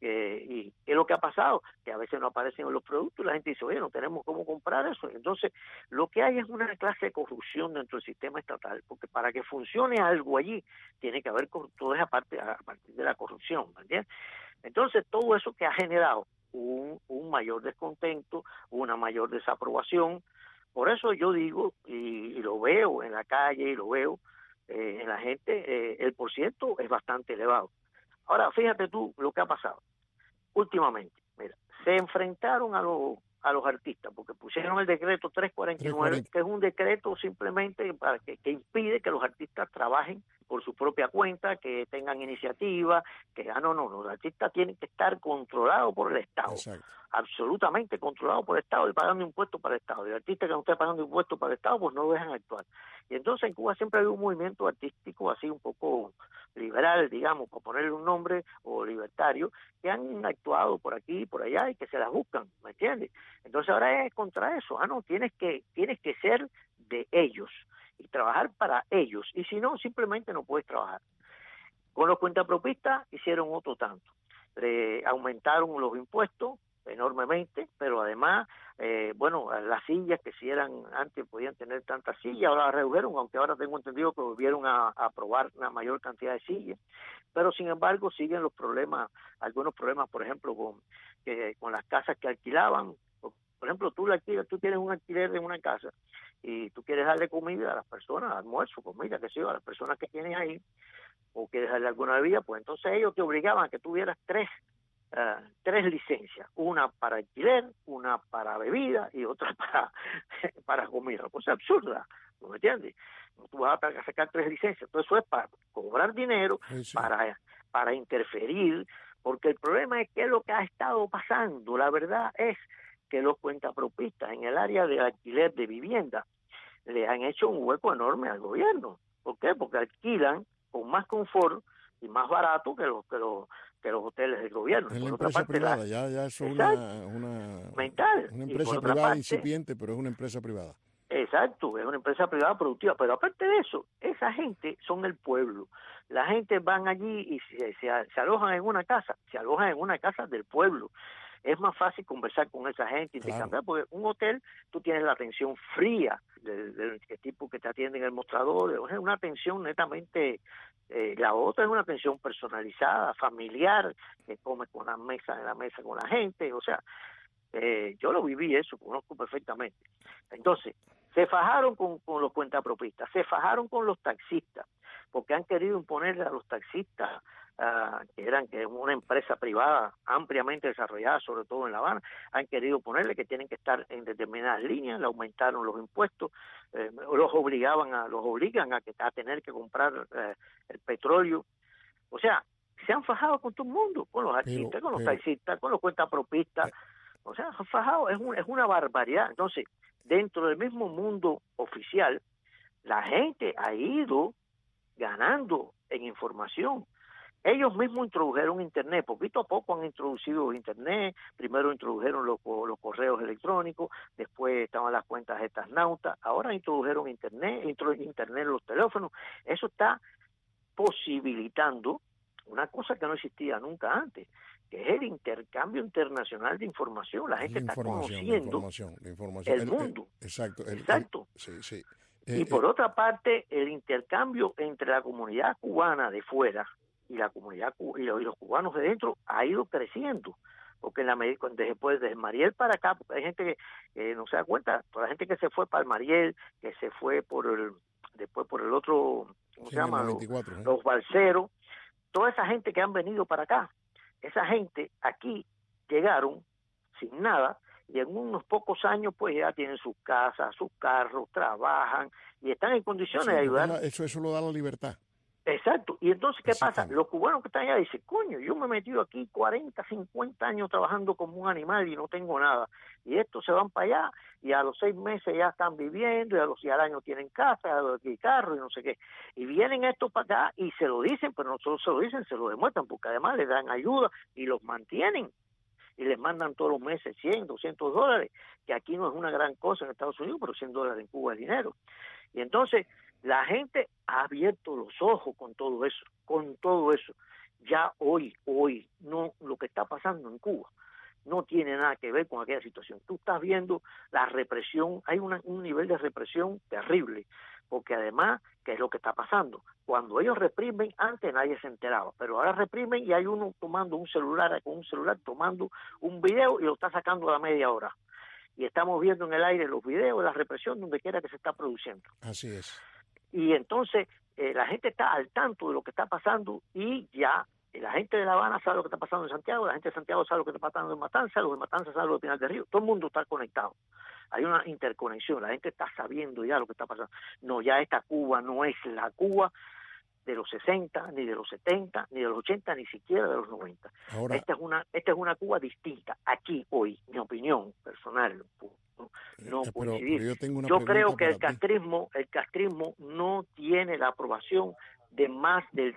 ¿Y qué es lo que ha pasado? Que a veces no aparecen en los productos y la gente dice, oye, no tenemos cómo comprar eso. Entonces, lo que hay es una clase de corrupción dentro del sistema estatal, porque para que funcione algo allí, tiene que haber todo eso a partir de la corrupción, ¿me entiendes? Entonces, todo eso que ha generado un mayor descontento, una mayor desaprobación. Por eso yo digo, y lo veo en la calle, y lo veo en la gente, el porciento es bastante elevado. Ahora, fíjate tú lo que ha pasado últimamente. Mira, se enfrentaron a los artistas, porque pusieron el decreto 349, que es un decreto simplemente para que impide que los artistas trabajen por su propia cuenta, que tengan iniciativa, que los artistas tienen que estar controlados por el Estado. Exacto. Absolutamente controlados por el Estado y pagando impuestos para el Estado. Y el artista que no esté pagando impuestos para el Estado, pues no lo dejan actuar. Y entonces en Cuba siempre ha habido un movimiento artístico así un poco liberal, digamos, por ponerle un nombre, o libertario, que han actuado por aquí y por allá y que se las buscan, ¿me entiendes? Entonces ahora es contra eso. Tienes que ser de ellos y trabajar para ellos, y si no, simplemente no puedes trabajar. Con los cuentapropistas hicieron otro tanto. Aumentaron los impuestos enormemente, pero además, las sillas que si eran antes podían tener tantas sillas, ahora las redujeron, aunque ahora tengo entendido que volvieron a aprobar una mayor cantidad de sillas, pero sin embargo siguen los problemas, algunos problemas, por ejemplo, con las casas que alquilaban. Por ejemplo, tú tienes un alquiler de una casa y tú quieres darle comida a las personas, almuerzo, comida, qué sé yo, a las personas que tienes ahí, o quieres darle alguna bebida, pues entonces ellos te obligaban a que tuvieras tres licencias, una para alquiler, una para bebida y otra para comida, cosa absurda, ¿no me entiendes? Tú vas a sacar 3 licencias, entonces eso es para cobrar dinero, sí. para interferir, porque el problema es que es lo que ha estado pasando. La verdad es que los cuentapropistas en el área de alquiler de vivienda le han hecho un hueco enorme al gobierno. ¿Por qué? Porque alquilan con más confort y más barato que los hoteles del gobierno. Es la empresa privada, ya es una empresa privada incipiente, pero es una empresa privada. Exacto, es una empresa privada productiva, pero aparte de eso, esa gente son el pueblo. La gente van allí y se alojan en una casa, del pueblo. Es más fácil conversar con esa gente, intercambiar, porque un hotel, tú tienes la atención fría del tipo que te atiende en el mostrador, es una atención netamente, la otra es una atención personalizada, familiar, que comes en la mesa con la gente, o sea, yo lo viví eso, conozco perfectamente. Entonces, se fajaron con los cuentapropistas, se fajaron con los taxistas, porque han querido imponerle a los taxistas, que es una empresa privada ampliamente desarrollada, sobre todo en La Habana, han querido ponerle que tienen que estar en determinadas líneas, le aumentaron los impuestos, los obligan a tener que comprar el petróleo. O sea, se han fajado con todo el mundo, con los artistas, con los taxistas, con los cuentapropistas. O sea, se han fajado, es una barbaridad. Entonces, dentro del mismo mundo oficial, la gente ha ido ganando en información. Ellos mismos introdujeron Internet, poquito a poco han introducido Internet, primero introdujeron los correos electrónicos, después estaban las cuentas estas nautas, ahora introdujeron Internet en los teléfonos. Eso está posibilitando una cosa que no existía nunca antes, que es el intercambio internacional de información. La gente está conociendo el mundo. Exacto. Sí. Y por otra parte, el intercambio entre la comunidad cubana de fuera y la comunidad y los cubanos de dentro ha ido creciendo, porque después de Mariel para acá, hay gente que no se da cuenta, toda la gente que se fue para el Mariel, que se fue después por el otro, ¿cómo se llama? 24, los balseros, toda esa gente que han venido para acá, esa gente aquí llegaron sin nada y en unos pocos años pues ya tienen sus casas, sus carros, trabajan y están en condiciones de ayudar. Eso lo da la libertad. Exacto. Y entonces, ¿qué pasa? Los cubanos que están allá dicen, coño, yo me he metido aquí 40, 50 años trabajando como un animal y no tengo nada. Y estos se van para allá y a los 6 meses ya están viviendo y al año tienen casa, y carro y no sé qué. Y vienen estos para acá y se lo dicen, pero no solo se lo dicen, se lo demuestran, porque además les dan ayuda y los mantienen. Y les mandan todos los meses $100, $200, que aquí no es una gran cosa en Estados Unidos, pero $100 en Cuba es dinero. Y entonces la gente ha abierto los ojos con todo eso. Ya hoy, no, lo que está pasando en Cuba no tiene nada que ver con aquella situación. Tú estás viendo la represión, hay un nivel de represión terrible, porque además, ¿qué es lo que está pasando? Cuando ellos reprimen, antes nadie se enteraba, pero ahora reprimen y hay uno tomando con un celular tomando un video y lo está sacando a la media hora. Y estamos viendo en el aire los videos de la represión donde quiera que se está produciendo. Así es. Y entonces la gente está al tanto de lo que está pasando y ya la gente de La Habana sabe lo que está pasando en Santiago, la gente de Santiago sabe lo que está pasando en Matanzas, los de Matanzas saben lo de Pinar del Río, todo el mundo está conectado. Hay una interconexión, la gente está sabiendo ya lo que está pasando. No, ya esta Cuba no es la Cuba de los 60, ni de los 70, ni de los 80, ni siquiera de los 90. Ahora, esta es una Cuba distinta. Aquí, hoy, mi opinión personal, no coincidir. Yo creo que el castrismo no tiene la aprobación de más del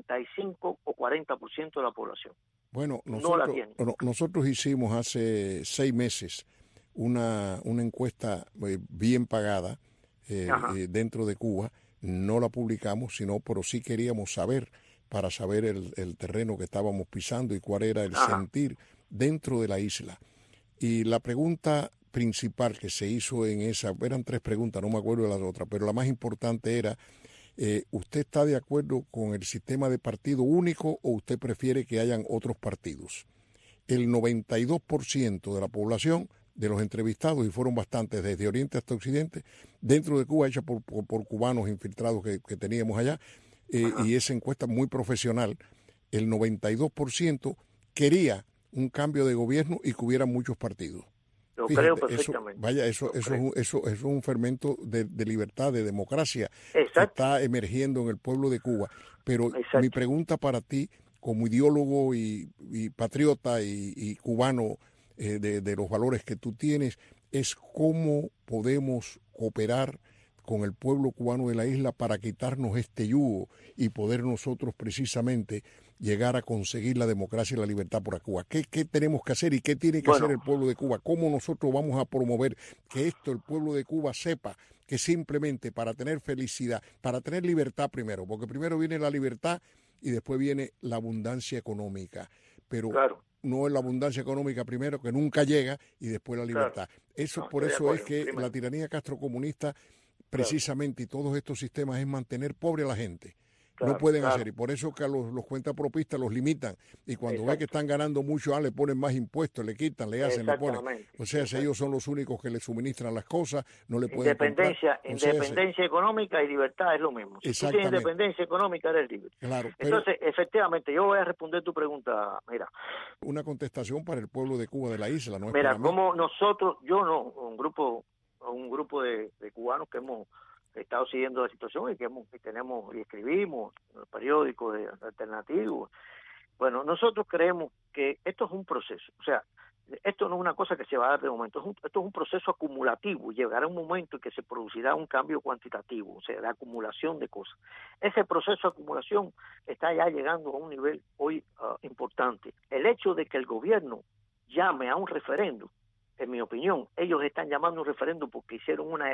35 o 40% de la población. Bueno, nosotros hicimos hace 6 meses una encuesta bien pagada dentro de Cuba. No la publicamos, pero sí queríamos saber, para saber el terreno que estábamos pisando y cuál era el sentir dentro de la isla. Y la pregunta principal que se hizo en esa, eran 3 preguntas, no me acuerdo de las otras, pero la más importante era, ¿usted está de acuerdo con el sistema de partido único o usted prefiere que hayan otros partidos? El 92% de la población de los entrevistados, y fueron bastantes desde Oriente hasta Occidente, dentro de Cuba, hecha por cubanos infiltrados que teníamos allá, y esa encuesta muy profesional, el 92% quería un cambio de gobierno y que hubiera muchos partidos. Lo Fíjate, creo perfectamente. Eso es un fermento de libertad, de democracia Exacto. que está emergiendo en el pueblo de Cuba. Pero mi pregunta para ti, como ideólogo y patriota y cubano de los valores que tú tienes, es cómo podemos cooperar con el pueblo cubano de la isla para quitarnos este yugo y poder nosotros precisamente llegar a conseguir la democracia y la libertad por Cuba. ¿Qué tenemos que hacer y qué tiene que hacer el pueblo de Cuba? ¿Cómo nosotros vamos a promover que el pueblo de Cuba sepa que simplemente para tener felicidad, para tener libertad primero, porque primero viene la libertad y después viene la abundancia económica, pero no es la abundancia económica primero, que nunca llega, y después la libertad. Por eso es que la tiranía castrocomunista precisamente y todos estos sistemas es mantener pobre a la gente. No pueden hacer, y por eso que a los cuentapropistas los limitan, y cuando ve que están ganando mucho, le ponen más impuestos, le quitan, le hacen, le ponen. O sea, si ellos son los únicos que le suministran las cosas, no le pueden independencia económica y libertad es lo mismo. Si tú tienes independencia económica, eres libre. Claro, entonces, efectivamente, yo voy a responder tu pregunta. Mira, una contestación para el pueblo de Cuba, de la isla, no es mira, para mí. como nosotros, un grupo de cubanos que hemos estado siguiendo la situación y que tenemos y escribimos en el periódico de Alternativo. Bueno, nosotros creemos que esto es un proceso, o sea, esto no es una cosa que se va a dar de momento, esto es un proceso acumulativo, y llegará un momento en que se producirá un cambio cuantitativo, o sea, la acumulación de cosas. Ese proceso de acumulación está ya llegando a un nivel hoy importante. El hecho de que el gobierno llame a un referendo, en mi opinión, ellos están llamando a un referendo porque hicieron una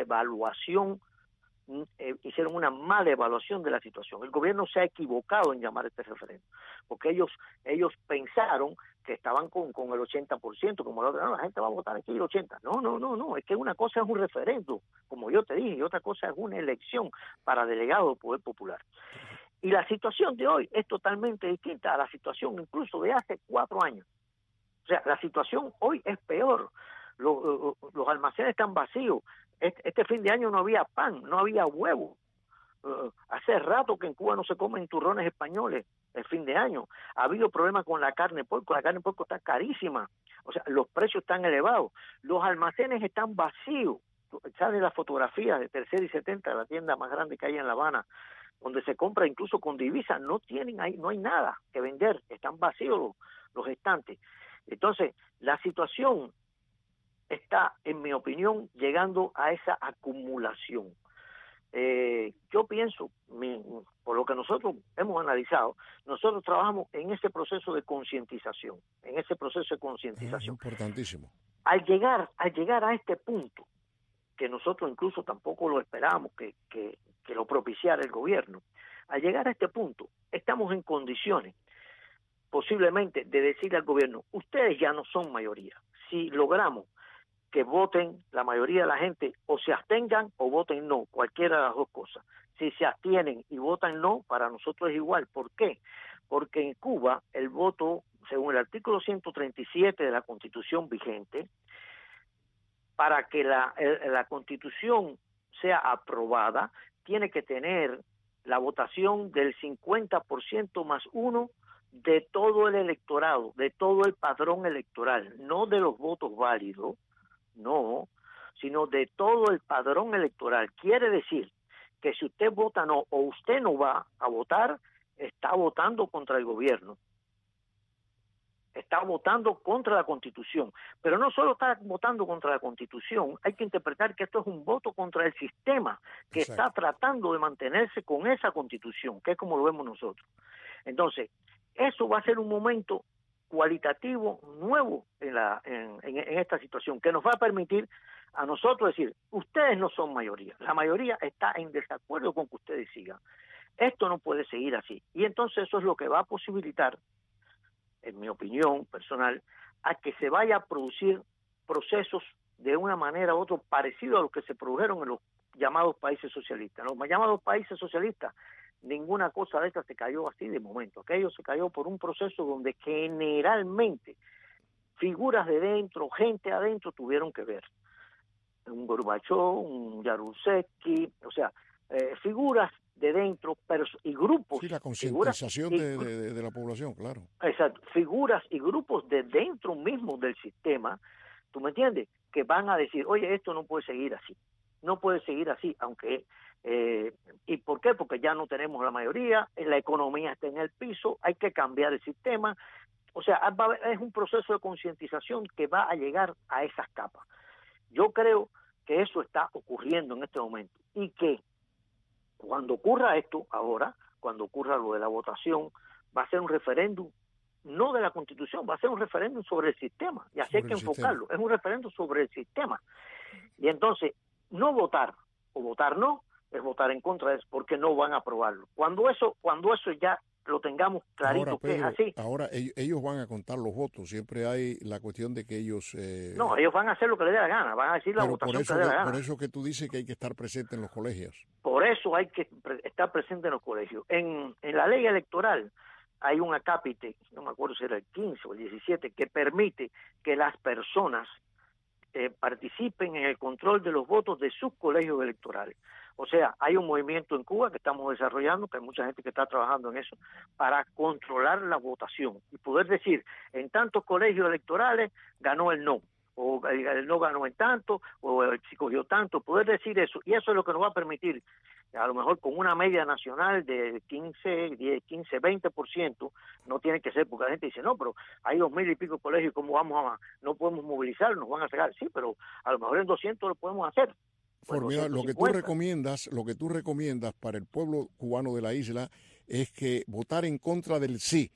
mala evaluación de la situación. El gobierno se ha equivocado en llamar este referendo, porque ellos pensaron que estaban con el 80%, como la gente va a votar aquí el 80%. No, es que una cosa es un referendo, como yo te dije, y otra cosa es una elección para delegado del Poder Popular. Y la situación de hoy es totalmente distinta a la situación incluso de hace 4 años. O sea, la situación hoy es peor. Los almacenes están vacíos. Este fin de año no había pan, no había huevo. Hace rato que en Cuba no se comen turrones españoles el fin de año. Ha habido problemas con la carne de puerco. La carne de puerco está carísima. O sea, los precios están elevados. Los almacenes están vacíos. ¿Sabes las fotografías de Tercera y 70, la tienda más grande que hay en La Habana, donde se compra incluso con divisas? No hay nada que vender. Están vacíos los estantes. Entonces, la situación está, en mi opinión, llegando a esa acumulación. Yo pienso, por lo que nosotros hemos analizado, nosotros trabajamos en ese proceso de concientización, Es importantísimo. Al llegar a este punto, que nosotros incluso tampoco lo esperábamos que lo propiciara el gobierno, al llegar a este punto, estamos en condiciones posiblemente de decirle al gobierno, ustedes ya no son mayoría. Si logramos que voten la mayoría de la gente, o se abstengan o voten no, cualquiera de las dos cosas. Si se abstienen y votan no, para nosotros es igual. ¿Por qué? Porque en Cuba el voto, según el artículo 137 de la Constitución vigente, para que la Constitución sea aprobada, tiene que tener la votación del 50% más 1 de todo el electorado, de todo el padrón electoral, no de los votos válidos, no, sino de todo el padrón electoral. Quiere decir que si usted vota no o usted no va a votar, está votando contra el gobierno, está votando contra la Constitución. Pero no solo está votando contra la Constitución, hay que interpretar que esto es un voto contra el sistema que está tratando de mantenerse con esa Constitución, que es como lo vemos nosotros. Entonces, eso va a ser un momento cualitativo nuevo en esta situación, que nos va a permitir a nosotros decir, ustedes no son mayoría, la mayoría está en desacuerdo con que ustedes sigan. esto no puede seguir así. Y entonces eso es lo que va a posibilitar, en mi opinión personal, a que se vaya a producir procesos de una manera u otra parecido a los que se produjeron en los llamados países socialistas. En los llamados países socialistas, ninguna cosa de esta se cayó así de momento. Aquello se cayó por un proceso donde generalmente figuras de dentro, gente adentro tuvieron que ver. Un Gorbachov, un Jaruzelski, o sea, figuras de dentro y grupos. Sí, la concientización de la población, claro. Exacto, figuras y grupos de dentro mismo del sistema, ¿tú me entiendes? Que van a decir, oye, esto no puede seguir así, no puede seguir así, aunque... ¿Y por qué? Porque ya no tenemos la mayoría, la economía está en el piso, hay que cambiar el sistema. O sea, es un proceso de concientización que va a llegar a esas capas. Yo creo que eso está ocurriendo en este momento y que cuando ocurra esto ahora, cuando ocurra lo de la votación, va a ser un referéndum, no de la Constitución, va a ser un referéndum sobre el sistema, y así hay que enfocarlo, es un referéndum sobre el sistema. Y entonces, no votar o votar no, es votar en contra de eso, porque no van a aprobarlo. Cuando eso ya lo tengamos clarito, ahora, Pedro, que es así. Ahora ellos van a contar los votos, siempre hay la cuestión de que ellos... No, ellos van a hacer lo que les dé la gana, van a decir la votación que les dé la gana. Por eso que tú dices que hay que estar presente en los colegios. Por eso hay que estar presente en los colegios. En la ley electoral hay un acápite, no me acuerdo si era el 15 o el 17, que permite que las personas participen en el control de los votos de sus colegios electorales. O sea, hay un movimiento en Cuba que estamos desarrollando, que hay mucha gente que está trabajando en eso, para controlar la votación y poder decir, en tantos colegios electorales ganó el no, o el no ganó en tanto, o si cogió tanto, poder decir eso. Y eso es lo que nos va a permitir, a lo mejor con una media nacional de 15, 10, 15, 20%, no tiene que ser, porque la gente dice, no, pero hay 2,000 y pico colegios, ¿cómo no podemos movilizar? Nos van a sacar. Sí, pero a lo mejor en 200 lo podemos hacer. Mira, lo que tú recomiendas para el pueblo cubano de la isla es que votar en contra del sí,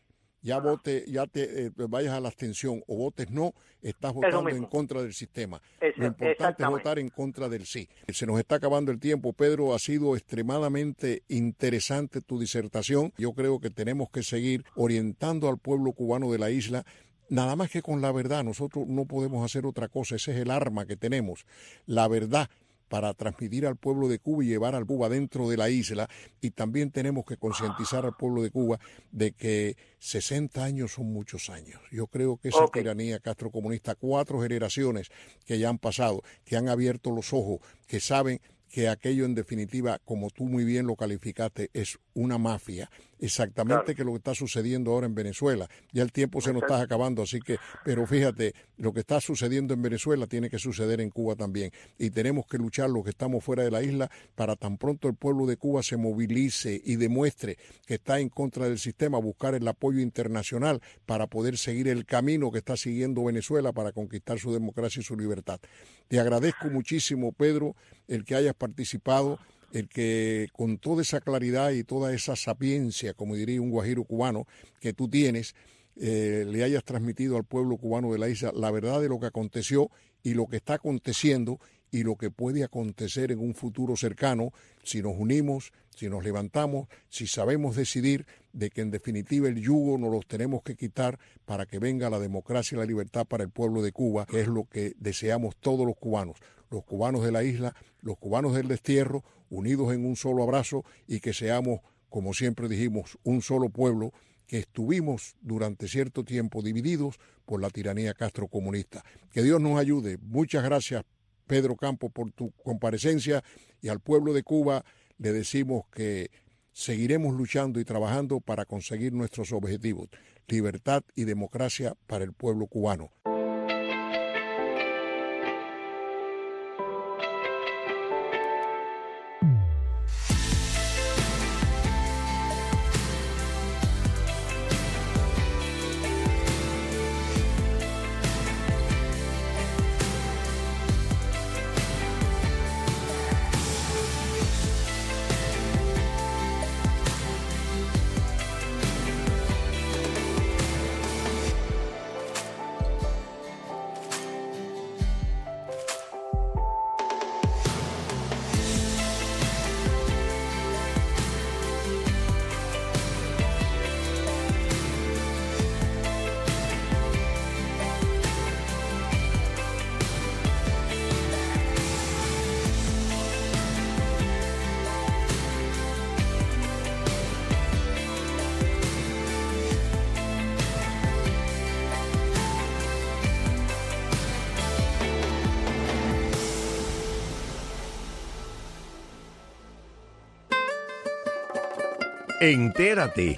te vayas a la abstención o votes no, estás votando en contra del sistema. Lo importante es votar en contra del sí. Se nos está acabando el tiempo, Pedro, ha sido extremadamente interesante tu disertación. Yo creo que tenemos que seguir orientando al pueblo cubano de la isla. Nada más que con la verdad, nosotros no podemos hacer otra cosa, ese es el arma que tenemos, la verdad, para transmitir al pueblo de Cuba y llevar al Cuba dentro de la isla, y también tenemos que concientizar al pueblo de Cuba de que 60 años son muchos años. Yo creo que esa tiranía castrocomunista, 4 generaciones que ya han pasado, que han abierto los ojos, que saben que aquello en definitiva, como tú muy bien lo calificaste, es una mafia. Exactamente, que lo que está sucediendo ahora en Venezuela. Ya el tiempo se nos está acabando, así que, pero fíjate, lo que está sucediendo en Venezuela tiene que suceder en Cuba también. Y tenemos que luchar los que estamos fuera de la isla para tan pronto el pueblo de Cuba se movilice y demuestre que está en contra del sistema, buscar el apoyo internacional para poder seguir el camino que está siguiendo Venezuela para conquistar su democracia y su libertad. Te agradezco muchísimo, Pedro, el que hayas participado, el que con toda esa claridad y toda esa sapiencia, como diría un guajiro cubano, que tú tienes, le hayas transmitido al pueblo cubano de la isla la verdad de lo que aconteció y lo que está aconteciendo y lo que puede acontecer en un futuro cercano si nos unimos, si nos levantamos, si sabemos decidir de que en definitiva el yugo nos los tenemos que quitar para que venga la democracia y la libertad para el pueblo de Cuba, que es lo que deseamos todos los cubanos de la isla, los cubanos del destierro, unidos en un solo abrazo y que seamos, como siempre dijimos, un solo pueblo, que estuvimos durante cierto tiempo divididos por la tiranía castrocomunista. Que Dios nos ayude. Muchas gracias, Pedro Campos, por tu comparecencia, y al pueblo de Cuba le decimos que seguiremos luchando y trabajando para conseguir nuestros objetivos, libertad y democracia para el pueblo cubano. Entérate.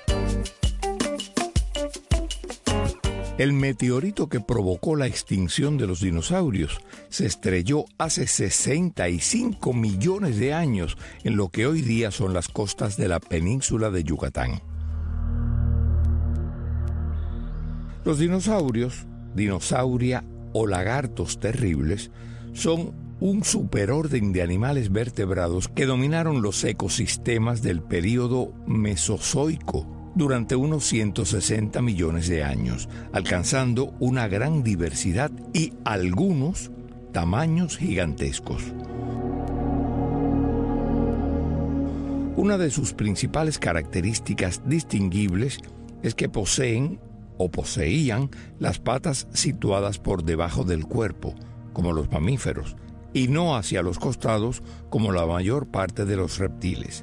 El meteorito que provocó la extinción de los dinosaurios se estrelló hace 65 millones de años en lo que hoy día son las costas de la península de Yucatán. Los dinosaurios, dinosauria o lagartos terribles, son un superorden de animales vertebrados que dominaron los ecosistemas del período Mesozoico durante unos 160 millones de años, alcanzando una gran diversidad y algunos tamaños gigantescos. Una de sus principales características distinguibles es que poseen o poseían las patas situadas por debajo del cuerpo, como los mamíferos, y no hacia los costados como la mayor parte de los reptiles.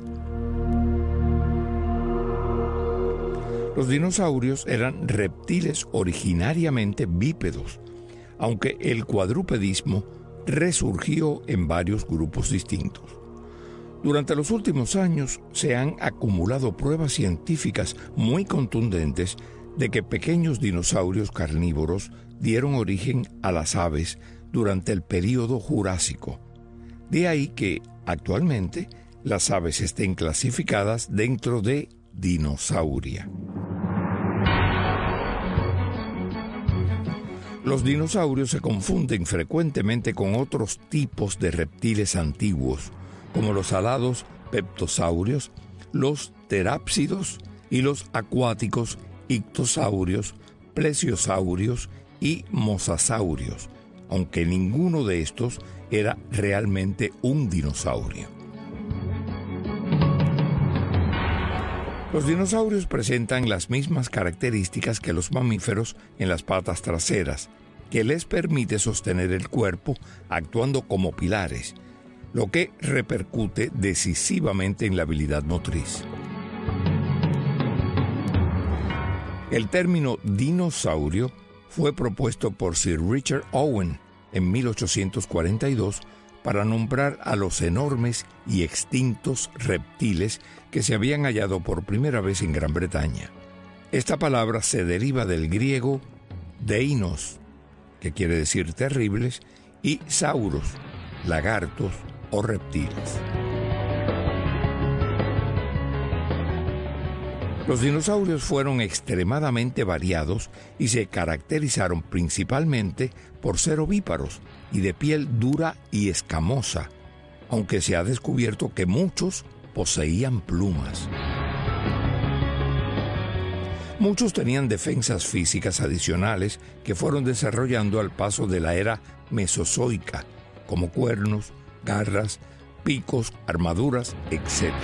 Los dinosaurios eran reptiles originariamente bípedos, aunque el cuadrupedismo resurgió en varios grupos distintos. Durante los últimos años se han acumulado pruebas científicas muy contundentes de que pequeños dinosaurios carnívoros dieron origen a las aves durante el período Jurásico. De ahí que, actualmente, las aves estén clasificadas dentro de Dinosauria. Los dinosaurios se confunden frecuentemente con otros tipos de reptiles antiguos, como los alados peptosaurios, los terápsidos y los acuáticos ictosaurios, plesiosaurios y mosasaurios, aunque ninguno de estos era realmente un dinosaurio. Los dinosaurios presentan las mismas características que los mamíferos en las patas traseras, que les permite sostener el cuerpo actuando como pilares, lo que repercute decisivamente en la habilidad motriz. El término dinosaurio fue propuesto por Sir Richard Owen en 1842 para nombrar a los enormes y extintos reptiles que se habían hallado por primera vez en Gran Bretaña. Esta palabra se deriva del griego deinos, que quiere decir terribles, y sauros, lagartos o reptiles. Los dinosaurios fueron extremadamente variados y se caracterizaron principalmente por ser ovíparos y de piel dura y escamosa, aunque se ha descubierto que muchos poseían plumas. Muchos tenían defensas físicas adicionales que fueron desarrollando al paso de la era mesozoica, como cuernos, garras, picos, armaduras, etc.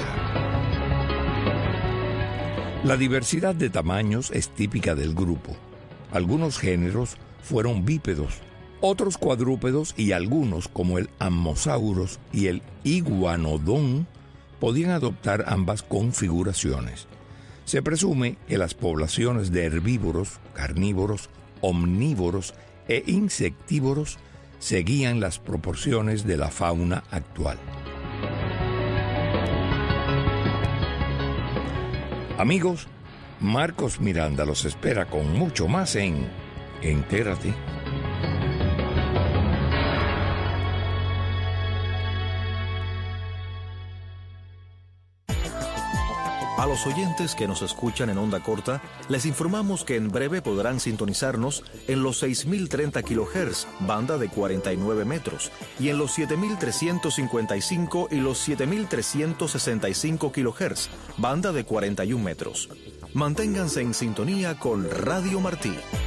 La diversidad de tamaños es típica del grupo. Algunos géneros fueron bípedos, otros cuadrúpedos y algunos, como el Ammosaurus y el Iguanodon, podían adoptar ambas configuraciones. Se presume que las poblaciones de herbívoros, carnívoros, omnívoros e insectívoros seguían las proporciones de la fauna actual. Amigos, Marcos Miranda los espera con mucho más en Entérate. A los oyentes que nos escuchan en onda corta, les informamos que en breve podrán sintonizarnos en los 6.030 kHz, banda de 49 metros, y en los 7.355 y los 7.365 kHz, banda de 41 metros. Manténganse en sintonía con Radio Martí.